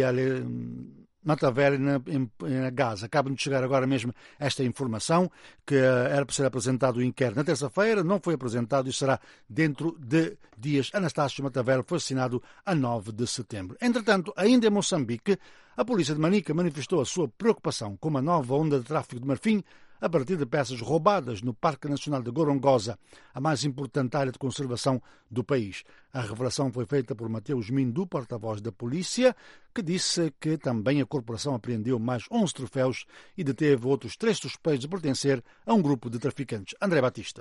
A: Matavelli na, em, em Gaza. Acaba de chegar agora mesmo esta informação, que uh, era para ser apresentado o inquérito na terça-feira, não foi apresentado e será dentro de dias. Anastácio Matavelli foi assassinado a nove de setembro. Entretanto, ainda em Moçambique, a polícia de Manica manifestou a sua preocupação com uma nova onda de tráfico de marfim a partir de peças roubadas no Parque Nacional de Gorongosa, a mais importante área de conservação do país. A revelação foi feita por Mateus Mindu, porta-voz da polícia, que disse que também a corporação apreendeu mais onze troféus e deteve outros três suspeitos de pertencer a um grupo de traficantes. André Batista.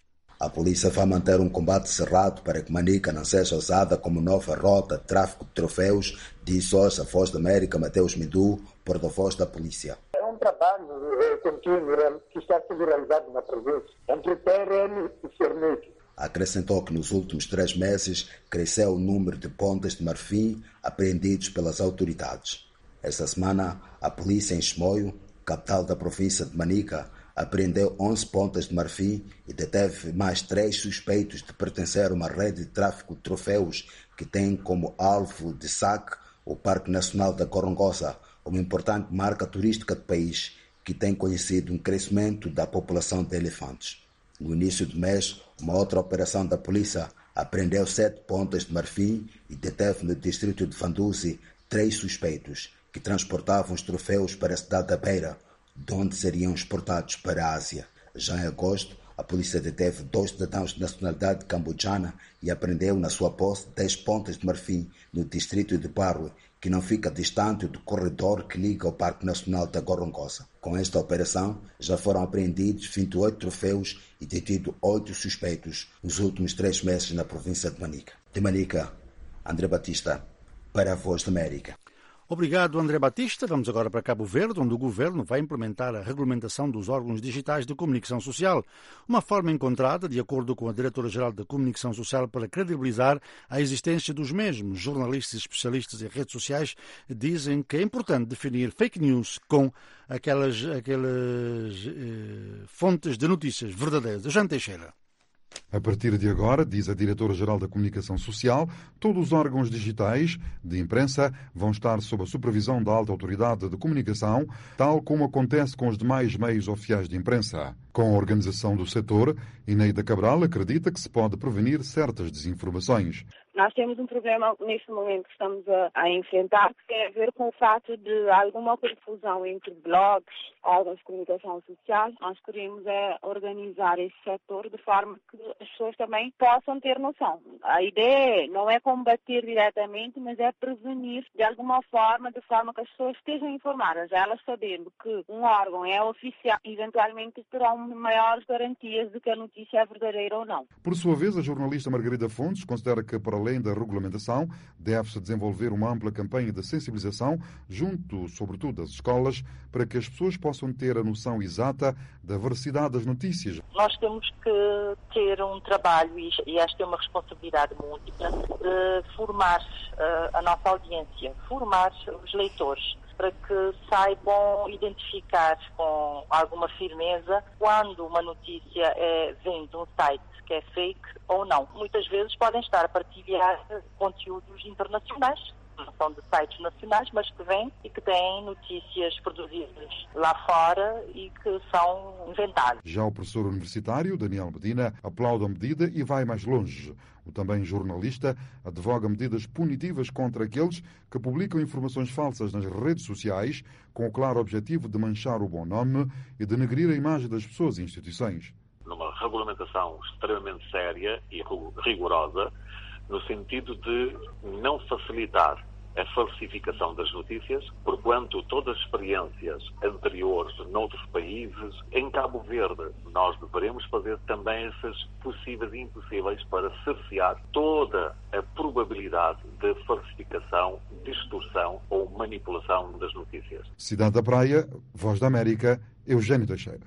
K: A polícia vai manter um combate cerrado para que Manica não seja usada como nova rota de tráfico de troféus, disse hoje a Voz da América Mateus Mindu, porta-voz da polícia.
L: É um trabalho contínuo que está sendo realizado na província, entre P R M e Cernic.
K: Acrescentou que nos últimos três meses cresceu o número de pontas de marfim apreendidos pelas autoridades. Esta semana, a polícia em Chimoio, capital da província de Manica, apreendeu onze pontas de marfim e deteve mais três suspeitos de pertencer a uma rede de tráfico de troféus que tem como alvo de saque o Parque Nacional da Gorongosa, uma importante marca turística do país que tem conhecido um crescimento da população de elefantes. No início do mês, uma outra operação da polícia apreendeu sete pontas de marfim e deteve no distrito de Vanduzi três suspeitos que transportavam os troféus para a cidade da Beira, de onde seriam exportados para a Ásia. Já em agosto, a polícia deteve dois cidadãos de nacionalidade cambodjana e apreendeu na sua posse dez pontas de marfim no distrito de Barwe, que não fica distante do corredor que liga ao Parque Nacional da Gorongosa. Com esta operação, já foram apreendidos vinte e oito troféus e detidos oito suspeitos nos últimos três meses na província de Manica. De Manica, André Batista, para a Voz da América.
A: Obrigado, André Batista. Vamos agora para Cabo Verde, onde o governo vai implementar a regulamentação dos órgãos digitais de comunicação social, uma forma encontrada, de acordo com a Diretora-Geral da Comunicação Social, para credibilizar a existência dos mesmos. Jornalistas e especialistas em redes sociais dizem que é importante definir fake news com aquelas, aquelas eh, fontes de notícias verdadeiras. Jean Teixeira.
C: A partir de agora, diz a Diretora-Geral da Comunicação Social, todos os órgãos digitais de imprensa vão estar sob a supervisão da Alta Autoridade de Comunicação, tal como acontece com os demais meios oficiais de imprensa. Com a organização do setor, Ineida Cabral acredita que se pode prevenir certas desinformações.
H: Nós temos um problema neste momento que estamos a, a enfrentar, que tem a ver com o fato de alguma confusão entre blogs, órgãos de comunicação social. Nós queremos é organizar esse setor de forma que as pessoas também possam ter noção. A ideia não é combater diretamente, mas é prevenir de alguma forma, de forma que as pessoas estejam informadas, elas sabendo que um órgão é oficial, eventualmente terão maiores garantias de que a notícia é verdadeira ou não.
C: Por sua vez, a jornalista Margarida Fontes considera que, para além da regulamentação, deve-se desenvolver uma ampla campanha de sensibilização junto, sobretudo, das escolas, para que as pessoas possam ter a noção exata da veracidade das notícias.
I: Nós temos que ter um trabalho, e esta é uma responsabilidade múltipla, de formar uh, a nossa audiência, formar os leitores, para que saibam identificar com alguma firmeza quando uma notícia é, vem de um site que é fake ou não. Muitas vezes podem estar a partilhar conteúdos internacionais, não são de sites nacionais, mas que vêm e que têm notícias produzidas lá fora e que são inventadas.
C: Já o professor universitário Daniel Medina aplaude a medida e vai mais longe. O também jornalista advoga medidas punitivas contra aqueles que publicam informações falsas nas redes sociais com o claro objetivo de manchar o bom nome e denegrir a imagem das pessoas e instituições.
X: Numa regulamentação extremamente séria e rigorosa, no sentido de não facilitar a falsificação das notícias, porquanto todas as experiências anteriores noutros países, em Cabo Verde, nós deveremos fazer também essas possíveis e impossíveis para cercear toda a probabilidade de falsificação, distorção ou manipulação das notícias.
C: Cidade da Praia, Voz da América, Eugênio Teixeira.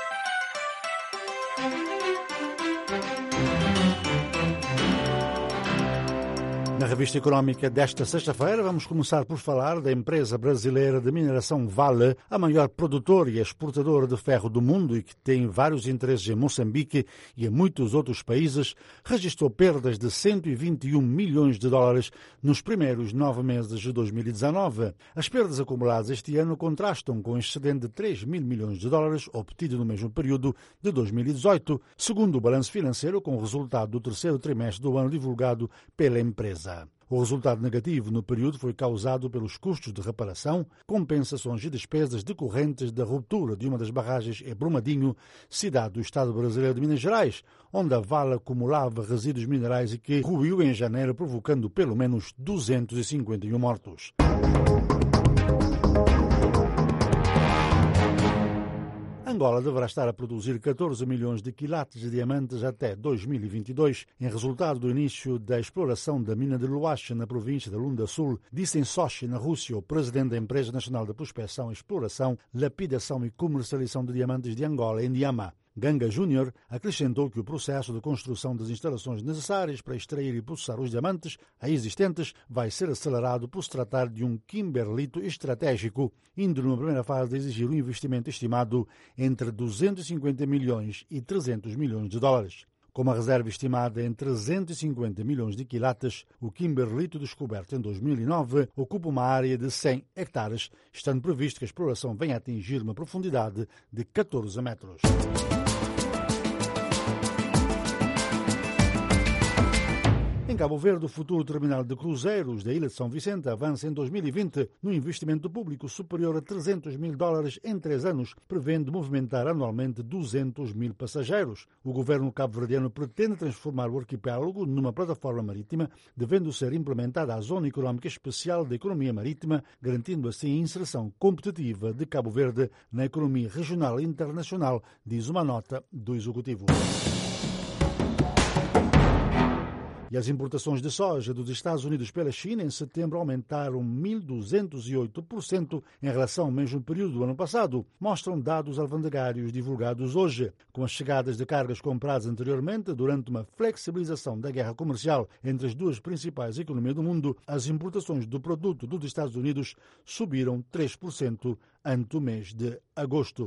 A: Na revista económica desta sexta-feira, vamos começar por falar da empresa brasileira de mineração Vale, a maior produtora e exportadora de ferro do mundo e que tem vários interesses em Moçambique e em muitos outros países, registrou perdas de cento e vinte e um milhões de dólares nos primeiros nove meses de dois mil e dezanove. As perdas acumuladas este ano contrastam com o excedente de três mil milhões de dólares obtido no mesmo período de dois mil e dezoito, segundo o balanço financeiro com o resultado do terceiro trimestre do ano divulgado pela empresa. Angola. O resultado negativo no período foi causado pelos custos de reparação, compensações e despesas decorrentes da ruptura de uma das barragens em Brumadinho, cidade do estado brasileiro de Minas Gerais, onde a vala acumulava resíduos minerais e que ruiu em janeiro, provocando pelo menos duzentos e cinquenta e um mortos. Angola deverá estar a produzir catorze milhões de quilates de diamantes até dois mil e vinte e dois, em resultado do início da exploração da mina de Luache, na província de Lunda Sul, disse em Sochi, na Rússia, o presidente da Empresa Nacional de Prospecção, Exploração, Lapidação e Comercialização de Diamantes de Angola, Indiama. Ganga Júnior acrescentou que o processo de construção das instalações necessárias para extrair e processar os diamantes existentes vai ser acelerado por se tratar de um kimberlito estratégico, indo numa primeira fase a exigir um investimento estimado entre duzentos e cinquenta milhões e trezentos milhões de dólares. Com uma reserva estimada em trezentos e cinquenta milhões de quilates, o kimberlito descoberto em dois mil e nove ocupa uma área de cem hectares, estando previsto que a exploração venha a atingir uma profundidade de catorze metros. Em Cabo Verde, o futuro terminal de cruzeiros da Ilha de São Vicente avança em dois mil e vinte num investimento público superior a trezentos mil dólares em três anos, prevendo movimentar anualmente duzentos mil passageiros. O governo cabo-verdiano pretende transformar o arquipélago numa plataforma marítima, devendo ser implementada a Zona Económica Especial da Economia Marítima, garantindo assim a inserção competitiva de Cabo Verde na economia regional e internacional, diz uma nota do Executivo. E as importações de soja dos Estados Unidos pela China em setembro aumentaram mil duzentos e oito por cento em relação ao mesmo período do ano passado, mostram dados alfandegários divulgados hoje. Com as chegadas de cargas compradas anteriormente, durante uma flexibilização da guerra comercial entre as duas principais economias do mundo, as importações do produto dos Estados Unidos subiram três por cento ante o mês de agosto.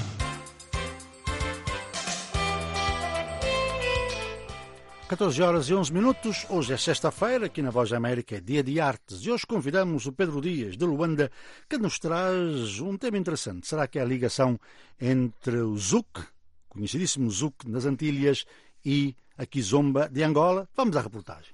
A: catorze horas e onze minutos, hoje é sexta-feira, aqui na Voz da América é dia de artes e hoje convidamos o Pedro Dias, de Luanda, que nos traz um tema interessante. Será que é a ligação entre o zouk, conhecidíssimo zouk nas Antilhas, e a kizomba de Angola? Vamos à reportagem.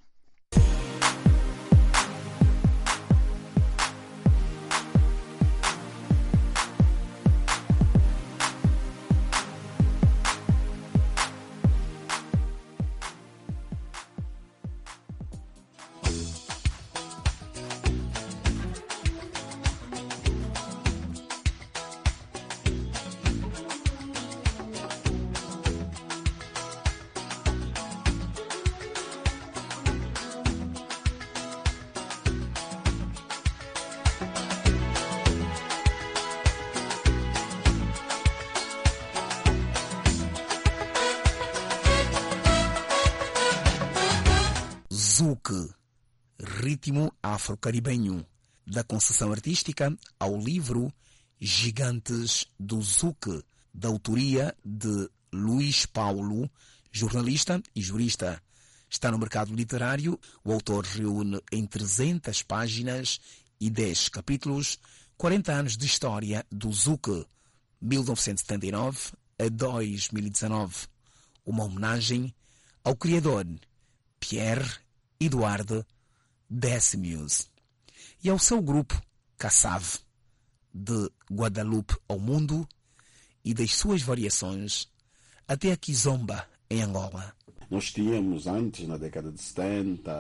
G: Zouk, ritmo afro-caribenho, da concessão artística ao livro Gigantes do Zouk, da autoria de Luís Paulo, jornalista e jurista. Está no mercado literário. O autor reúne em trezentas páginas e dez capítulos quarenta anos de história do Zouk, mil novecentos e setenta e nove a dois mil e dezanove. Uma homenagem ao criador Pierre Edouard Décimius e ao seu grupo Kassav, de Guadalupe ao mundo e das suas variações até a kizomba em Angola.
J: Nós tínhamos antes, na década de setenta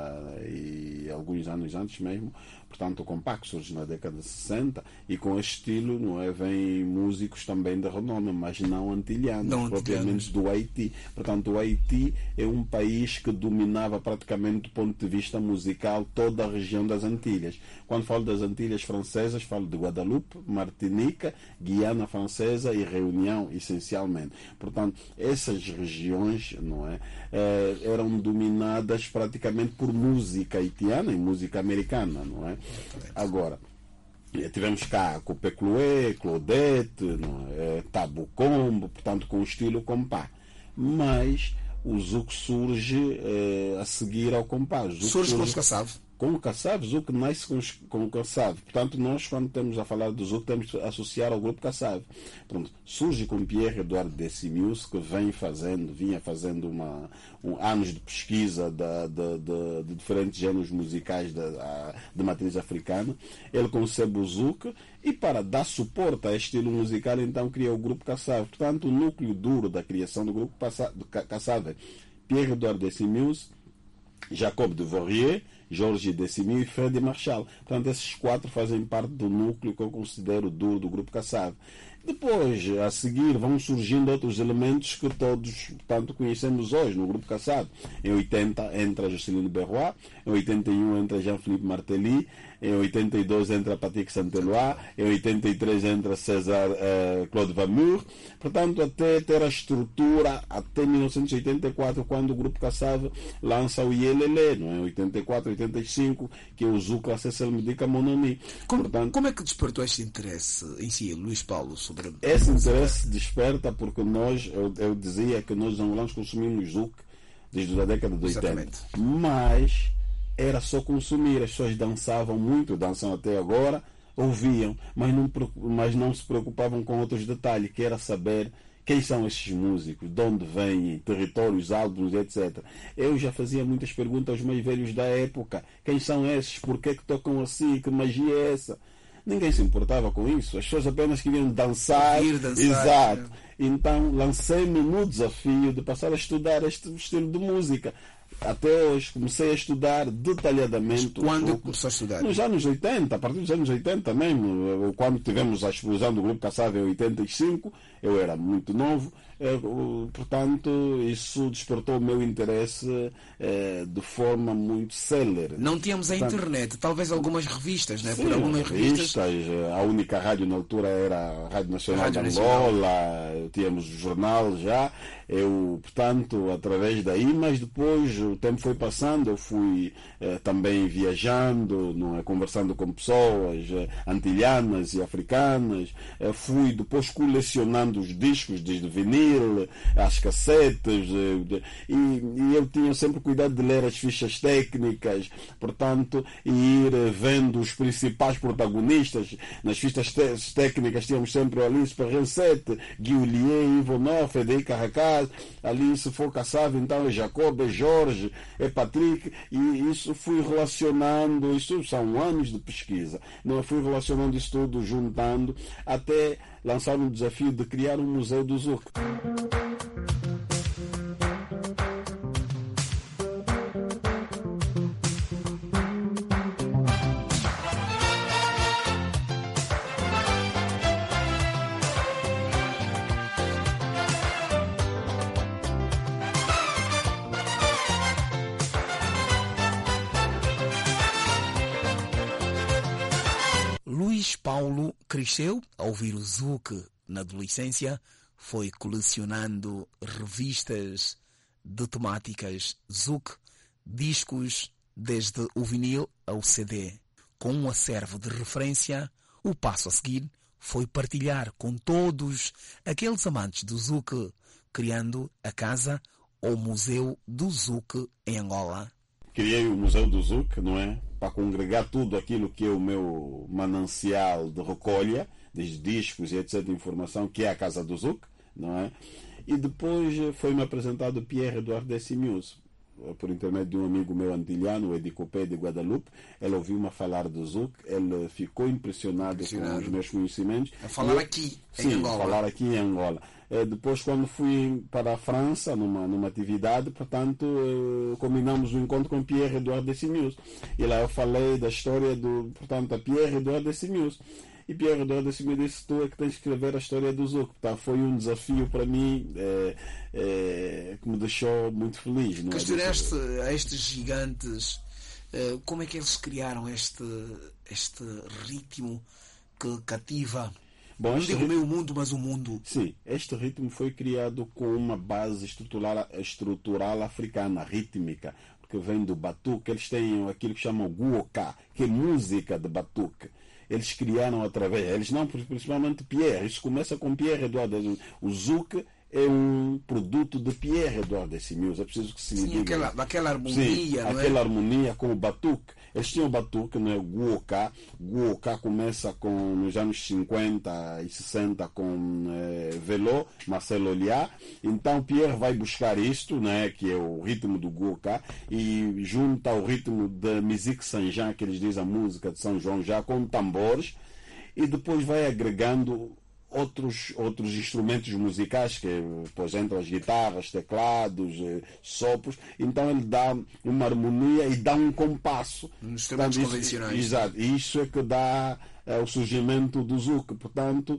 J: e alguns anos antes mesmo, portanto o compacto surge na década de sessenta e com este estilo, não é, vem músicos também de renome, mas não antilhanos, não propriamente antilhanos. Do Haiti. Portanto, o Haiti é um país que dominava praticamente do ponto de vista musical toda a região das Antilhas. Quando falo das Antilhas francesas, falo de Guadalupe, Martinica, Guiana Francesa e Reunião, essencialmente. Portanto, essas regiões, não é, eram dominadas praticamente por música haitiana e música americana, não é? Agora, tivemos cá Copeclué, Claudette, não é? Tabu Combo, portanto com o estilo compá. Mas o Zouk surge eh, a seguir ao compá.
G: Surge com os Kassav.
J: com o Kassav. Zouk nasce com, com o Kassav. Portanto, nós, quando temos a falar do Zouk, temos que associar ao grupo Kassav. Pronto, surge com Pierre Edouard Decimus, que vem fazendo, vinha fazendo uma, um, anos de pesquisa de, de, de, de diferentes géneros musicais de, de matriz africana. Ele concebe o Zouk e, para dar suporte a este estilo musical, então cria o grupo Kassav. Portanto, o núcleo duro da criação do grupo Kassav é Pierre Edouard Decimus, Jacob de Vorier, Georges Decimus e Fred Marshall. Portanto, esses quatro fazem parte do núcleo que eu considero duro do grupo Kassav. Depois, a seguir, vão surgindo outros elementos que todos, portanto, conhecemos hoje no grupo Kassav. Em oitenta entra Juscelino Berrois, em oitenta e um entra Jean-Philippe Martelly, em oitenta e dois entra Patrick Saint-Éloi, em oitenta e três entra César uh, Claude Vamur. Portanto, até ter a estrutura, até mil novecentos e oitenta e quatro, quando o grupo Kassav lança o Ielele, não é? oitenta e quatro, oitenta e cinco, que é o Zouk Cessel Medica Mononi.
G: Como, Portanto, como é que despertou este interesse em si, Luís Paulo, sobre...
J: Esse interesse desperta porque nós, eu, eu dizia que nós angolanos consumimos Zouk desde a década de oitenta. Exatamente. Mas era só consumir, as pessoas dançavam muito, dançam até agora, ouviam, mas não, mas não se preocupavam com outros detalhes, que era saber quem são esses músicos, de onde vêm, territórios, álbuns, etcétera. Eu já fazia muitas perguntas aos mais velhos da época. Quem são esses? Por que que tocam assim? Que magia é essa? Ninguém se importava com isso. As pessoas apenas queriam dançar. dançar Exato. É. Então lancei-me no desafio de passar a estudar este estilo de música. Até hoje comecei a estudar detalhadamente.
G: Mas quando começou a estudar?
J: Nos anos oitenta, a partir dos anos oitenta mesmo. Quando tivemos a explosão do grupo Kassav em oitenta e cinco, eu era muito novo. Eu, portanto, isso despertou o meu interesse eh, de forma muito célere.
G: Não tínhamos a portanto, internet, talvez algumas revistas, né?
J: Sim,
G: por algumas
J: revistas. revistas. A única rádio na altura era a Rádio Nacional rádio de Angola, Nacional. Tínhamos o jornal já. Eu, portanto, através daí, mas depois o tempo foi passando, eu fui eh, também viajando, não é, conversando com pessoas eh, antilhanas e africanas, eh, fui depois colecionando os discos desde vinil, as cassetes, eh, e, e eu tinha sempre cuidado de ler as fichas técnicas, portanto, e ir eh, vendo os principais protagonistas. Nas fichas te- técnicas tínhamos sempre Alice Perrencete, Guy Ollier, Ivo Nor, Federico Carracaz. Ali, se for Kassav, então é Jacob, é Jorge, é Patrick, e isso fui relacionando, isso são anos de pesquisa, não, eu fui relacionando isso tudo, juntando, até lançar um desafio de criar um museu do Zouk.
G: Luís Paulo cresceu a ouvir o Zouk na adolescência, foi colecionando revistas de temáticas Zouk, discos desde o vinil ao C D. Com um acervo de referência, o passo a seguir foi partilhar com todos aqueles amantes do Zouk, criando a casa ou Museu do Zouk em Angola.
J: Criei o Museu do Zouk, não é? Para congregar tudo aquilo que é o meu manancial de recolha, desde discos e etcétera, informação, que é a Casa do Zouk, não é? E depois foi-me apresentado Pierre Edouard Decimus, por intermédio de um amigo meu antilhano, o Edi Copé de Guadalupe. Ele ouviu-me falar do Zouk, ele ficou impressionado, impressionado. com os meus conhecimentos.
G: A falar eu, aqui,
J: sim,
G: em Angola.
J: Sim, falar aqui em Angola. Depois, quando fui para a França, numa, numa atividade, portanto, combinamos um encontro com Pierre Edouard Decimus. E lá eu falei da história do, portanto, a Pierre Edouard Decimus. E Pierre Edouard Decimus disse: tu é que tens de escrever a história do Zouk. Tá? Foi um desafio para mim é, é, que me deixou muito feliz.
G: Questionaste é? a estes gigantes como é que eles criaram este, este ritmo que cativa. Bom, não digo meio mundo, mas o mundo.
J: Sim, este ritmo foi criado com uma base estrutural, estrutural africana, rítmica, porque vem do batuque. Eles têm aquilo que chamam guoka, que é música de batuque. Eles criaram através, eles não, principalmente Pierre, isso começa com Pierre Edouard. O Zouk é um produto de Pierre Edouard Décimils. É preciso que se lhe
G: Sim,
J: diga.
G: aquela, aquela harmonia,
J: Sim,
G: não
J: aquela
G: é?
J: harmonia com o batuque. Eles tinham o batuque, não é? O guoká. O guoká começa com, nos anos cinquenta e sessenta com eh, Velô, Marcel Oliá. Então Pierre vai buscar isto, né, que é o ritmo do guoká, e junta ao ritmo da musique Saint-Jean, que eles dizem a música de São João, já com tambores, e depois vai agregando outros, outros instrumentos musicais, que depois entram as guitarras, teclados, eh, sopros. Então ele dá uma harmonia e dá um compasso.
G: Instrumentos
J: Portanto,
G: convencionais.
J: Isso, exato. E isso é que dá é, o surgimento do zouk. Portanto,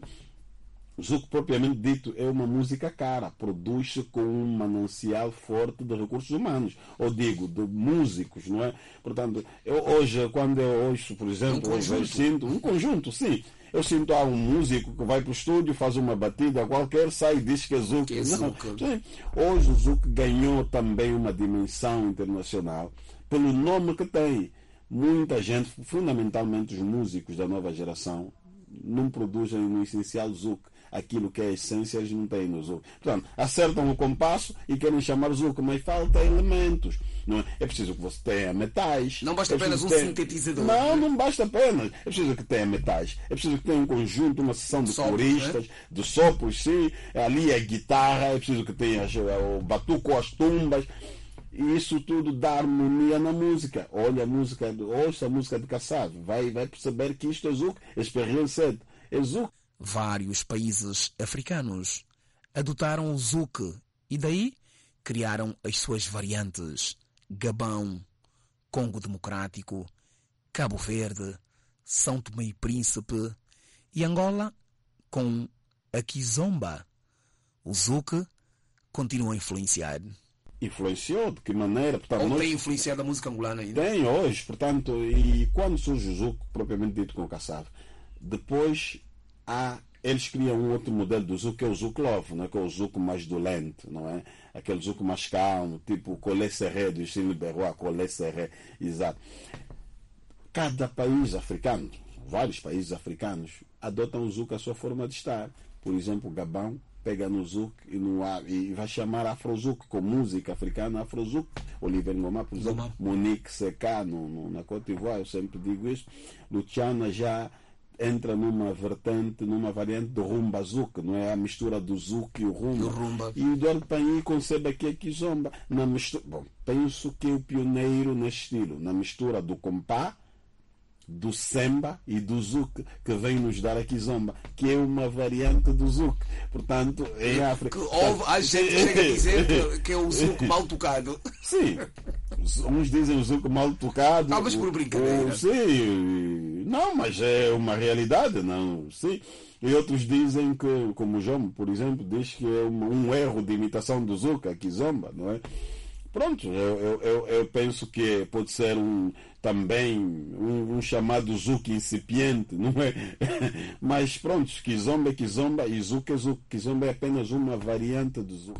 J: o zouk propriamente dito é uma música cara, produz-se com um manancial forte de recursos humanos, ou digo, de músicos, não é? Portanto, eu hoje, quando eu ouço, por exemplo,
G: um
J: eu sinto um conjunto, sim. Eu sinto ah, um músico que vai para o estúdio, faz uma batida qualquer, sai e diz que é zouk.
G: Que é zouk.
J: Sim. Hoje o zouk ganhou também uma dimensão internacional pelo nome que tem. Muita gente, fundamentalmente os músicos da nova geração, não produzem no essencial zouk. Aquilo que é a essência eles não têm no zouk. Portanto, acertam o compasso e querem chamar zouk, mas falta elementos. Não é? É preciso que você tenha metais.
G: Não basta
J: é
G: apenas um
J: ter...
G: sintetizador.
J: Não, não basta apenas. É preciso que tenha metais. É preciso que tenha um conjunto, uma sessão de
G: Sopros,
J: coristas,
G: né?
J: de sopros, sim. Ali a guitarra, é preciso que tenha o batuco, as tumbas. E isso tudo dá harmonia na música. Olha a música, ouça a música de Kassab. Vai, vai perceber que isto é zouk. Experiência é zouk.
G: Vários países africanos adotaram o zouk e daí criaram as suas variantes. Gabão, Congo Democrático, Cabo Verde, São Tomé e Príncipe e Angola com a kizomba. O zouk continua a influenciar.
J: Influenciou? De que maneira? Portanto,
G: Ou
J: nós...
G: tem influenciado a música angolana ainda?
J: Tem hoje, portanto, e quando surge o zouk, propriamente dito com o Kassab, depois há, eles criam um outro modelo do zouk, que é o zouk love, não é? Que é o zouk mais dolente, não é? Aquele zouk mais calmo, tipo Colé Serré, do Chile Berroa, Colé Serré, exato. Cada país africano, vários países africanos, adotam o zouk a sua forma de estar. Por exemplo, o Gabão pega no zouk e, no, e vai chamar afrozouk, com música africana afrozouk. Oliver Ngoma, por exemplo, Ngoma. Monique Seca no, no, na Côte d'Ivoire, eu sempre digo isso. Luciana já entra numa vertente, numa variante do rumba zouk, não é? A mistura do zouk e o rumba.
G: E, o rumba.
J: E o Eduardo Paim concebe aqui a kizomba. Na mistura, bom, penso que é o pioneiro neste estilo, na mistura do compá, do semba e do zouk, que vem nos dar a kizomba, que é uma variante do zouk. Portanto, em África.
G: Que houve, a gente chega a dizer que, que é o zouk mal tocado.
J: Sim. Uns dizem o zouk mal tocado.
G: Talvez por brincadeira.
J: Ou, sim. Não, mas é uma realidade, não. Sim. E outros dizem que, como o João, por exemplo, diz que é um, um erro de imitação do zouk, a kizomba, não é? Pronto, eu, eu, eu, eu penso que pode ser um, também um, um chamado zouk incipiente, não é? Mas pronto, kizomba é kizomba e zouk é zouk. Kizomba é apenas uma variante do zouk.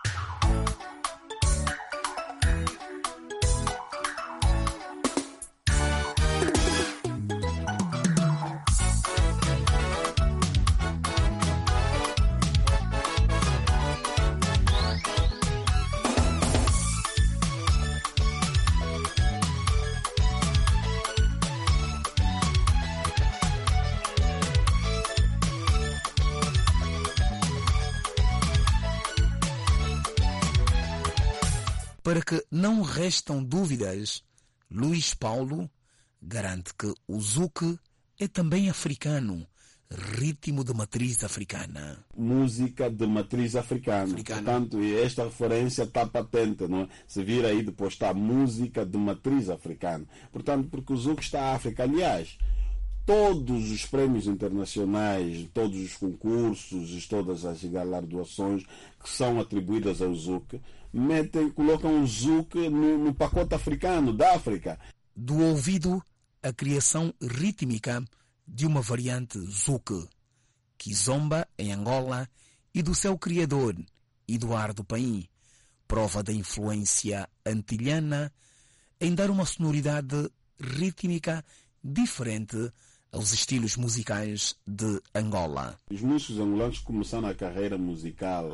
G: Para que não restam dúvidas, Luís Paulo garante que o zouk é também africano, ritmo de matriz africana.
J: Música de matriz africana. africana. Portanto, esta referência está patente, não é? Se vir aí depois está música de matriz africana. Portanto, porque o zouk está à África. Aliás, todos os prémios internacionais, todos os concursos, todas as galardoações que são atribuídas ao zouk, metem, colocam o zouk no, no pacote africano, da África.
G: Do ouvido, a criação rítmica de uma variante zouk, kizomba em Angola, e do seu criador, Eduardo Paim, prova da influência antilhana em dar uma sonoridade rítmica diferente aos estilos musicais de Angola.
J: Os músicos angolanos começaram a carreira musical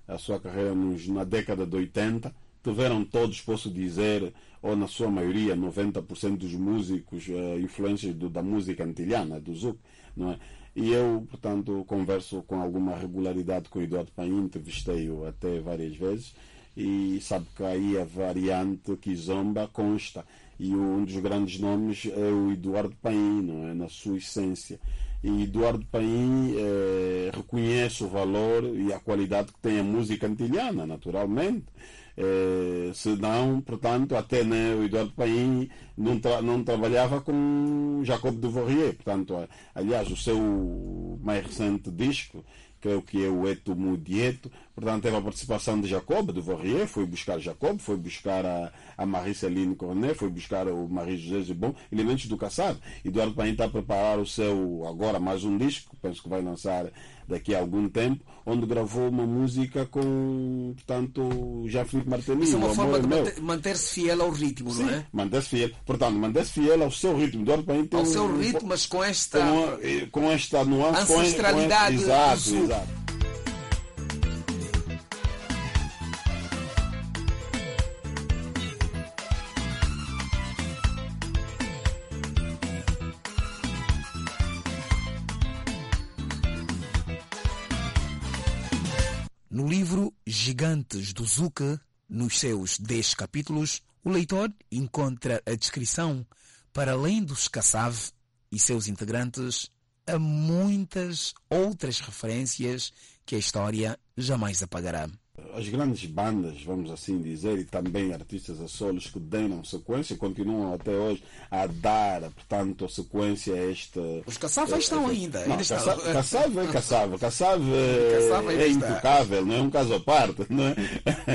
J: a sua carreira nos, na década de oitenta, tiveram todos, posso dizer, ou na sua maioria, noventa por cento dos músicos uh, influentes do, da música antilhana, do zouk, não é? E eu, portanto, converso com alguma regularidade com o Eduardo Paim, entrevistei-o até várias vezes, e sabe que aí a variante Kizomba consta, e um dos grandes nomes é o Eduardo Paim, não é? Na sua essência. E Eduardo Paim eh, reconhece o valor e a qualidade que tem a música antilhana, naturalmente. Eh, senão, portanto, até né, o Eduardo Paim não, tra não trabalhava com Jacob Duvorier. Portanto, aliás, o seu mais recente disco, creio que é o Eto Mudieto, portanto, teve a participação de Jacob Duvorier, foi buscar Jacob, foi buscar a, a Marie-Céline Cornet, foi buscar o Marie-José Gibon, elementos do Kassab. Eduardo Paim está a preparar o seu, agora mais um disco, penso que vai lançar daqui a algum tempo, onde gravou uma música com, portanto, Jean-Philippe Martelly.
G: Isso é uma forma de
J: meu.
G: manter, manter-se fiel ao ritmo,
J: Sim,
G: não é?
J: manter-se fiel. Portanto, manter-se fiel ao seu ritmo. Eduardo Paim tem
G: ao
J: um,
G: seu ritmo, mas com esta...
J: Com, com esta nuance...
G: ancestralidade.
J: Com, com, exato, exato.
G: No livro Gigantes do Zouk, nos seus dez capítulos, o leitor encontra a descrição, para além dos Kassav e seus integrantes, a muitas outras referências que a história jamais apagará.
J: As grandes bandas, vamos assim dizer, e também artistas a solos que deram sequência, continuam até hoje a dar, portanto, a sequência a esta...
G: Os Kassav estão ainda.
J: Não,
G: ainda
J: Kassav é Kassav, Kassav, Kassav
G: é,
J: é intocável, não é um caso à parte, não é?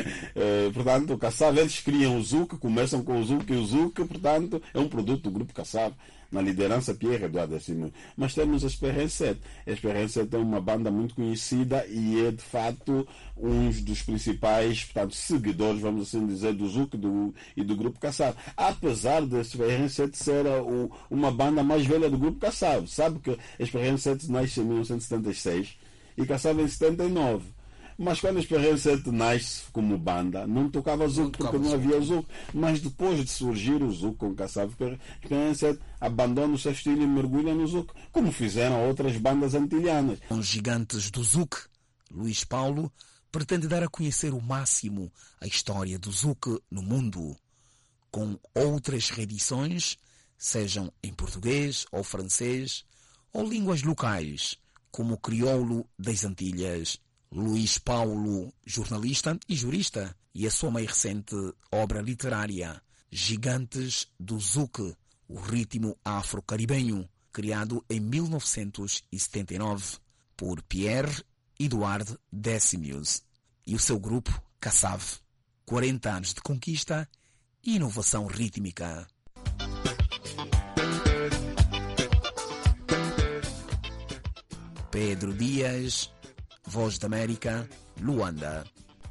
J: é portanto, o Kassav, eles criam o Zouk, começam com o Zouk, e o Zouk, portanto, é um produto do grupo Kassav. Na liderança Pierre Edouard assim. Mas temos a Experience sete. A Experience sete é uma banda muito conhecida e é de fato um dos principais, portanto, seguidores, vamos assim dizer, do Zouk do, e do grupo Kassav. Apesar da Experience sete ser a, o, uma banda mais velha do grupo Kassav. Sabe que a Experience sete nasce em mil novecentos e setenta e seis e Kassav em setenta e nove. Mas quando a Experience sete nasce como banda, não tocava Zouk, porque não havia Zouk. Mas depois de surgir o Zouk com Kassav, a Experience sete abandona o seu estilo e mergulha no Zouk, como fizeram outras bandas antilhanas.
G: Os Gigantes do Zouk, Luís Paulo pretende dar a conhecer o máximo a história do Zouk no mundo, com outras reedições, sejam em português ou francês, ou línguas locais, como o crioulo das Antilhas. Luís Paulo, jornalista e jurista, e a sua mais recente obra literária, Gigantes do Zouk, o ritmo afro-caribenho, criado em mil novecentos e setenta e nove por Pierre Edouard Décimius e o seu grupo Kassav. quarenta anos de conquista e inovação rítmica. Pedro Dias, Voz da América, Luanda.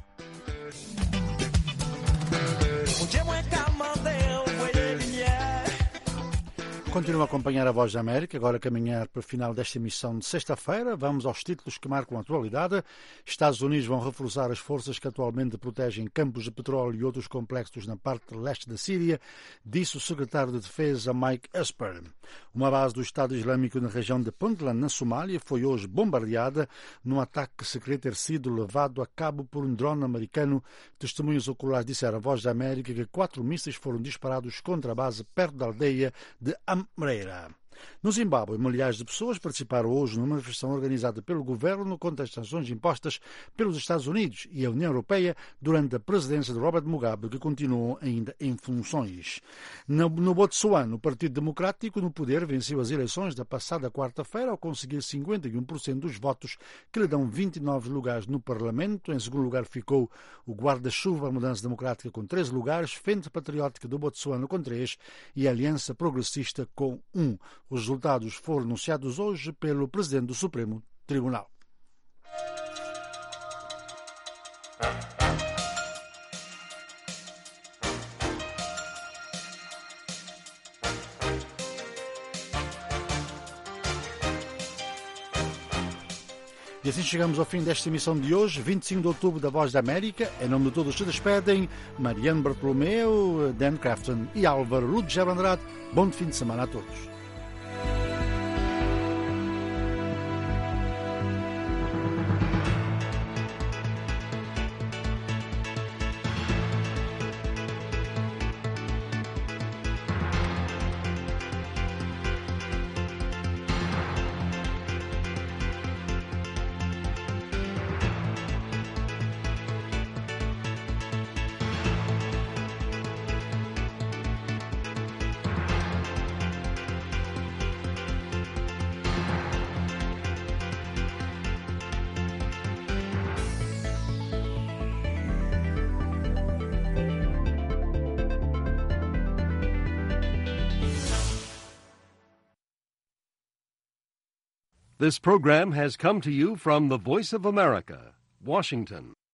A: Continua a acompanhar a Voz da América, agora a caminhar para o final desta emissão de sexta-feira. Vamos aos títulos que marcam a atualidade. Estados Unidos vão reforçar as forças que atualmente protegem campos de petróleo e outros complexos na parte leste da Síria, disse o secretário de Defesa Mike Esper. Uma base do Estado Islâmico na região de Puntland, na Somália, foi hoje bombardeada num ataque que se crê ter sido levado a cabo por um drone americano. Testemunhos oculares disseram à Voz da América que quatro mísseis foram disparados contra a base perto da aldeia de Amreira. No Zimbábue, milhares de pessoas participaram hoje numa manifestação organizada pelo governo contra as sanções impostas pelos Estados Unidos e a União Europeia durante a presidência de Robert Mugabe, que continuam ainda em funções. No, no Botsuana, o Partido Democrático no poder venceu as eleições da passada quarta-feira ao conseguir cinquenta e um por cento dos votos, que lhe dão vinte e nove lugares no Parlamento. Em segundo lugar ficou o guarda-chuva, a Mudança Democrática, com treze lugares, Frente Patriótica do Botsuana com três e a Aliança Progressista com um. Os resultados foram anunciados hoje pelo presidente do Supremo Tribunal. E assim chegamos ao fim desta emissão de hoje, vinte e cinco de outubro, da Voz da América. Em nome de todos se despedem Mariano Bartolomeu, Dan Crafton e Álvaro Ludger Andrade. Bom fim de semana a todos.
M: This program has come to you from the Voice of America, Washington.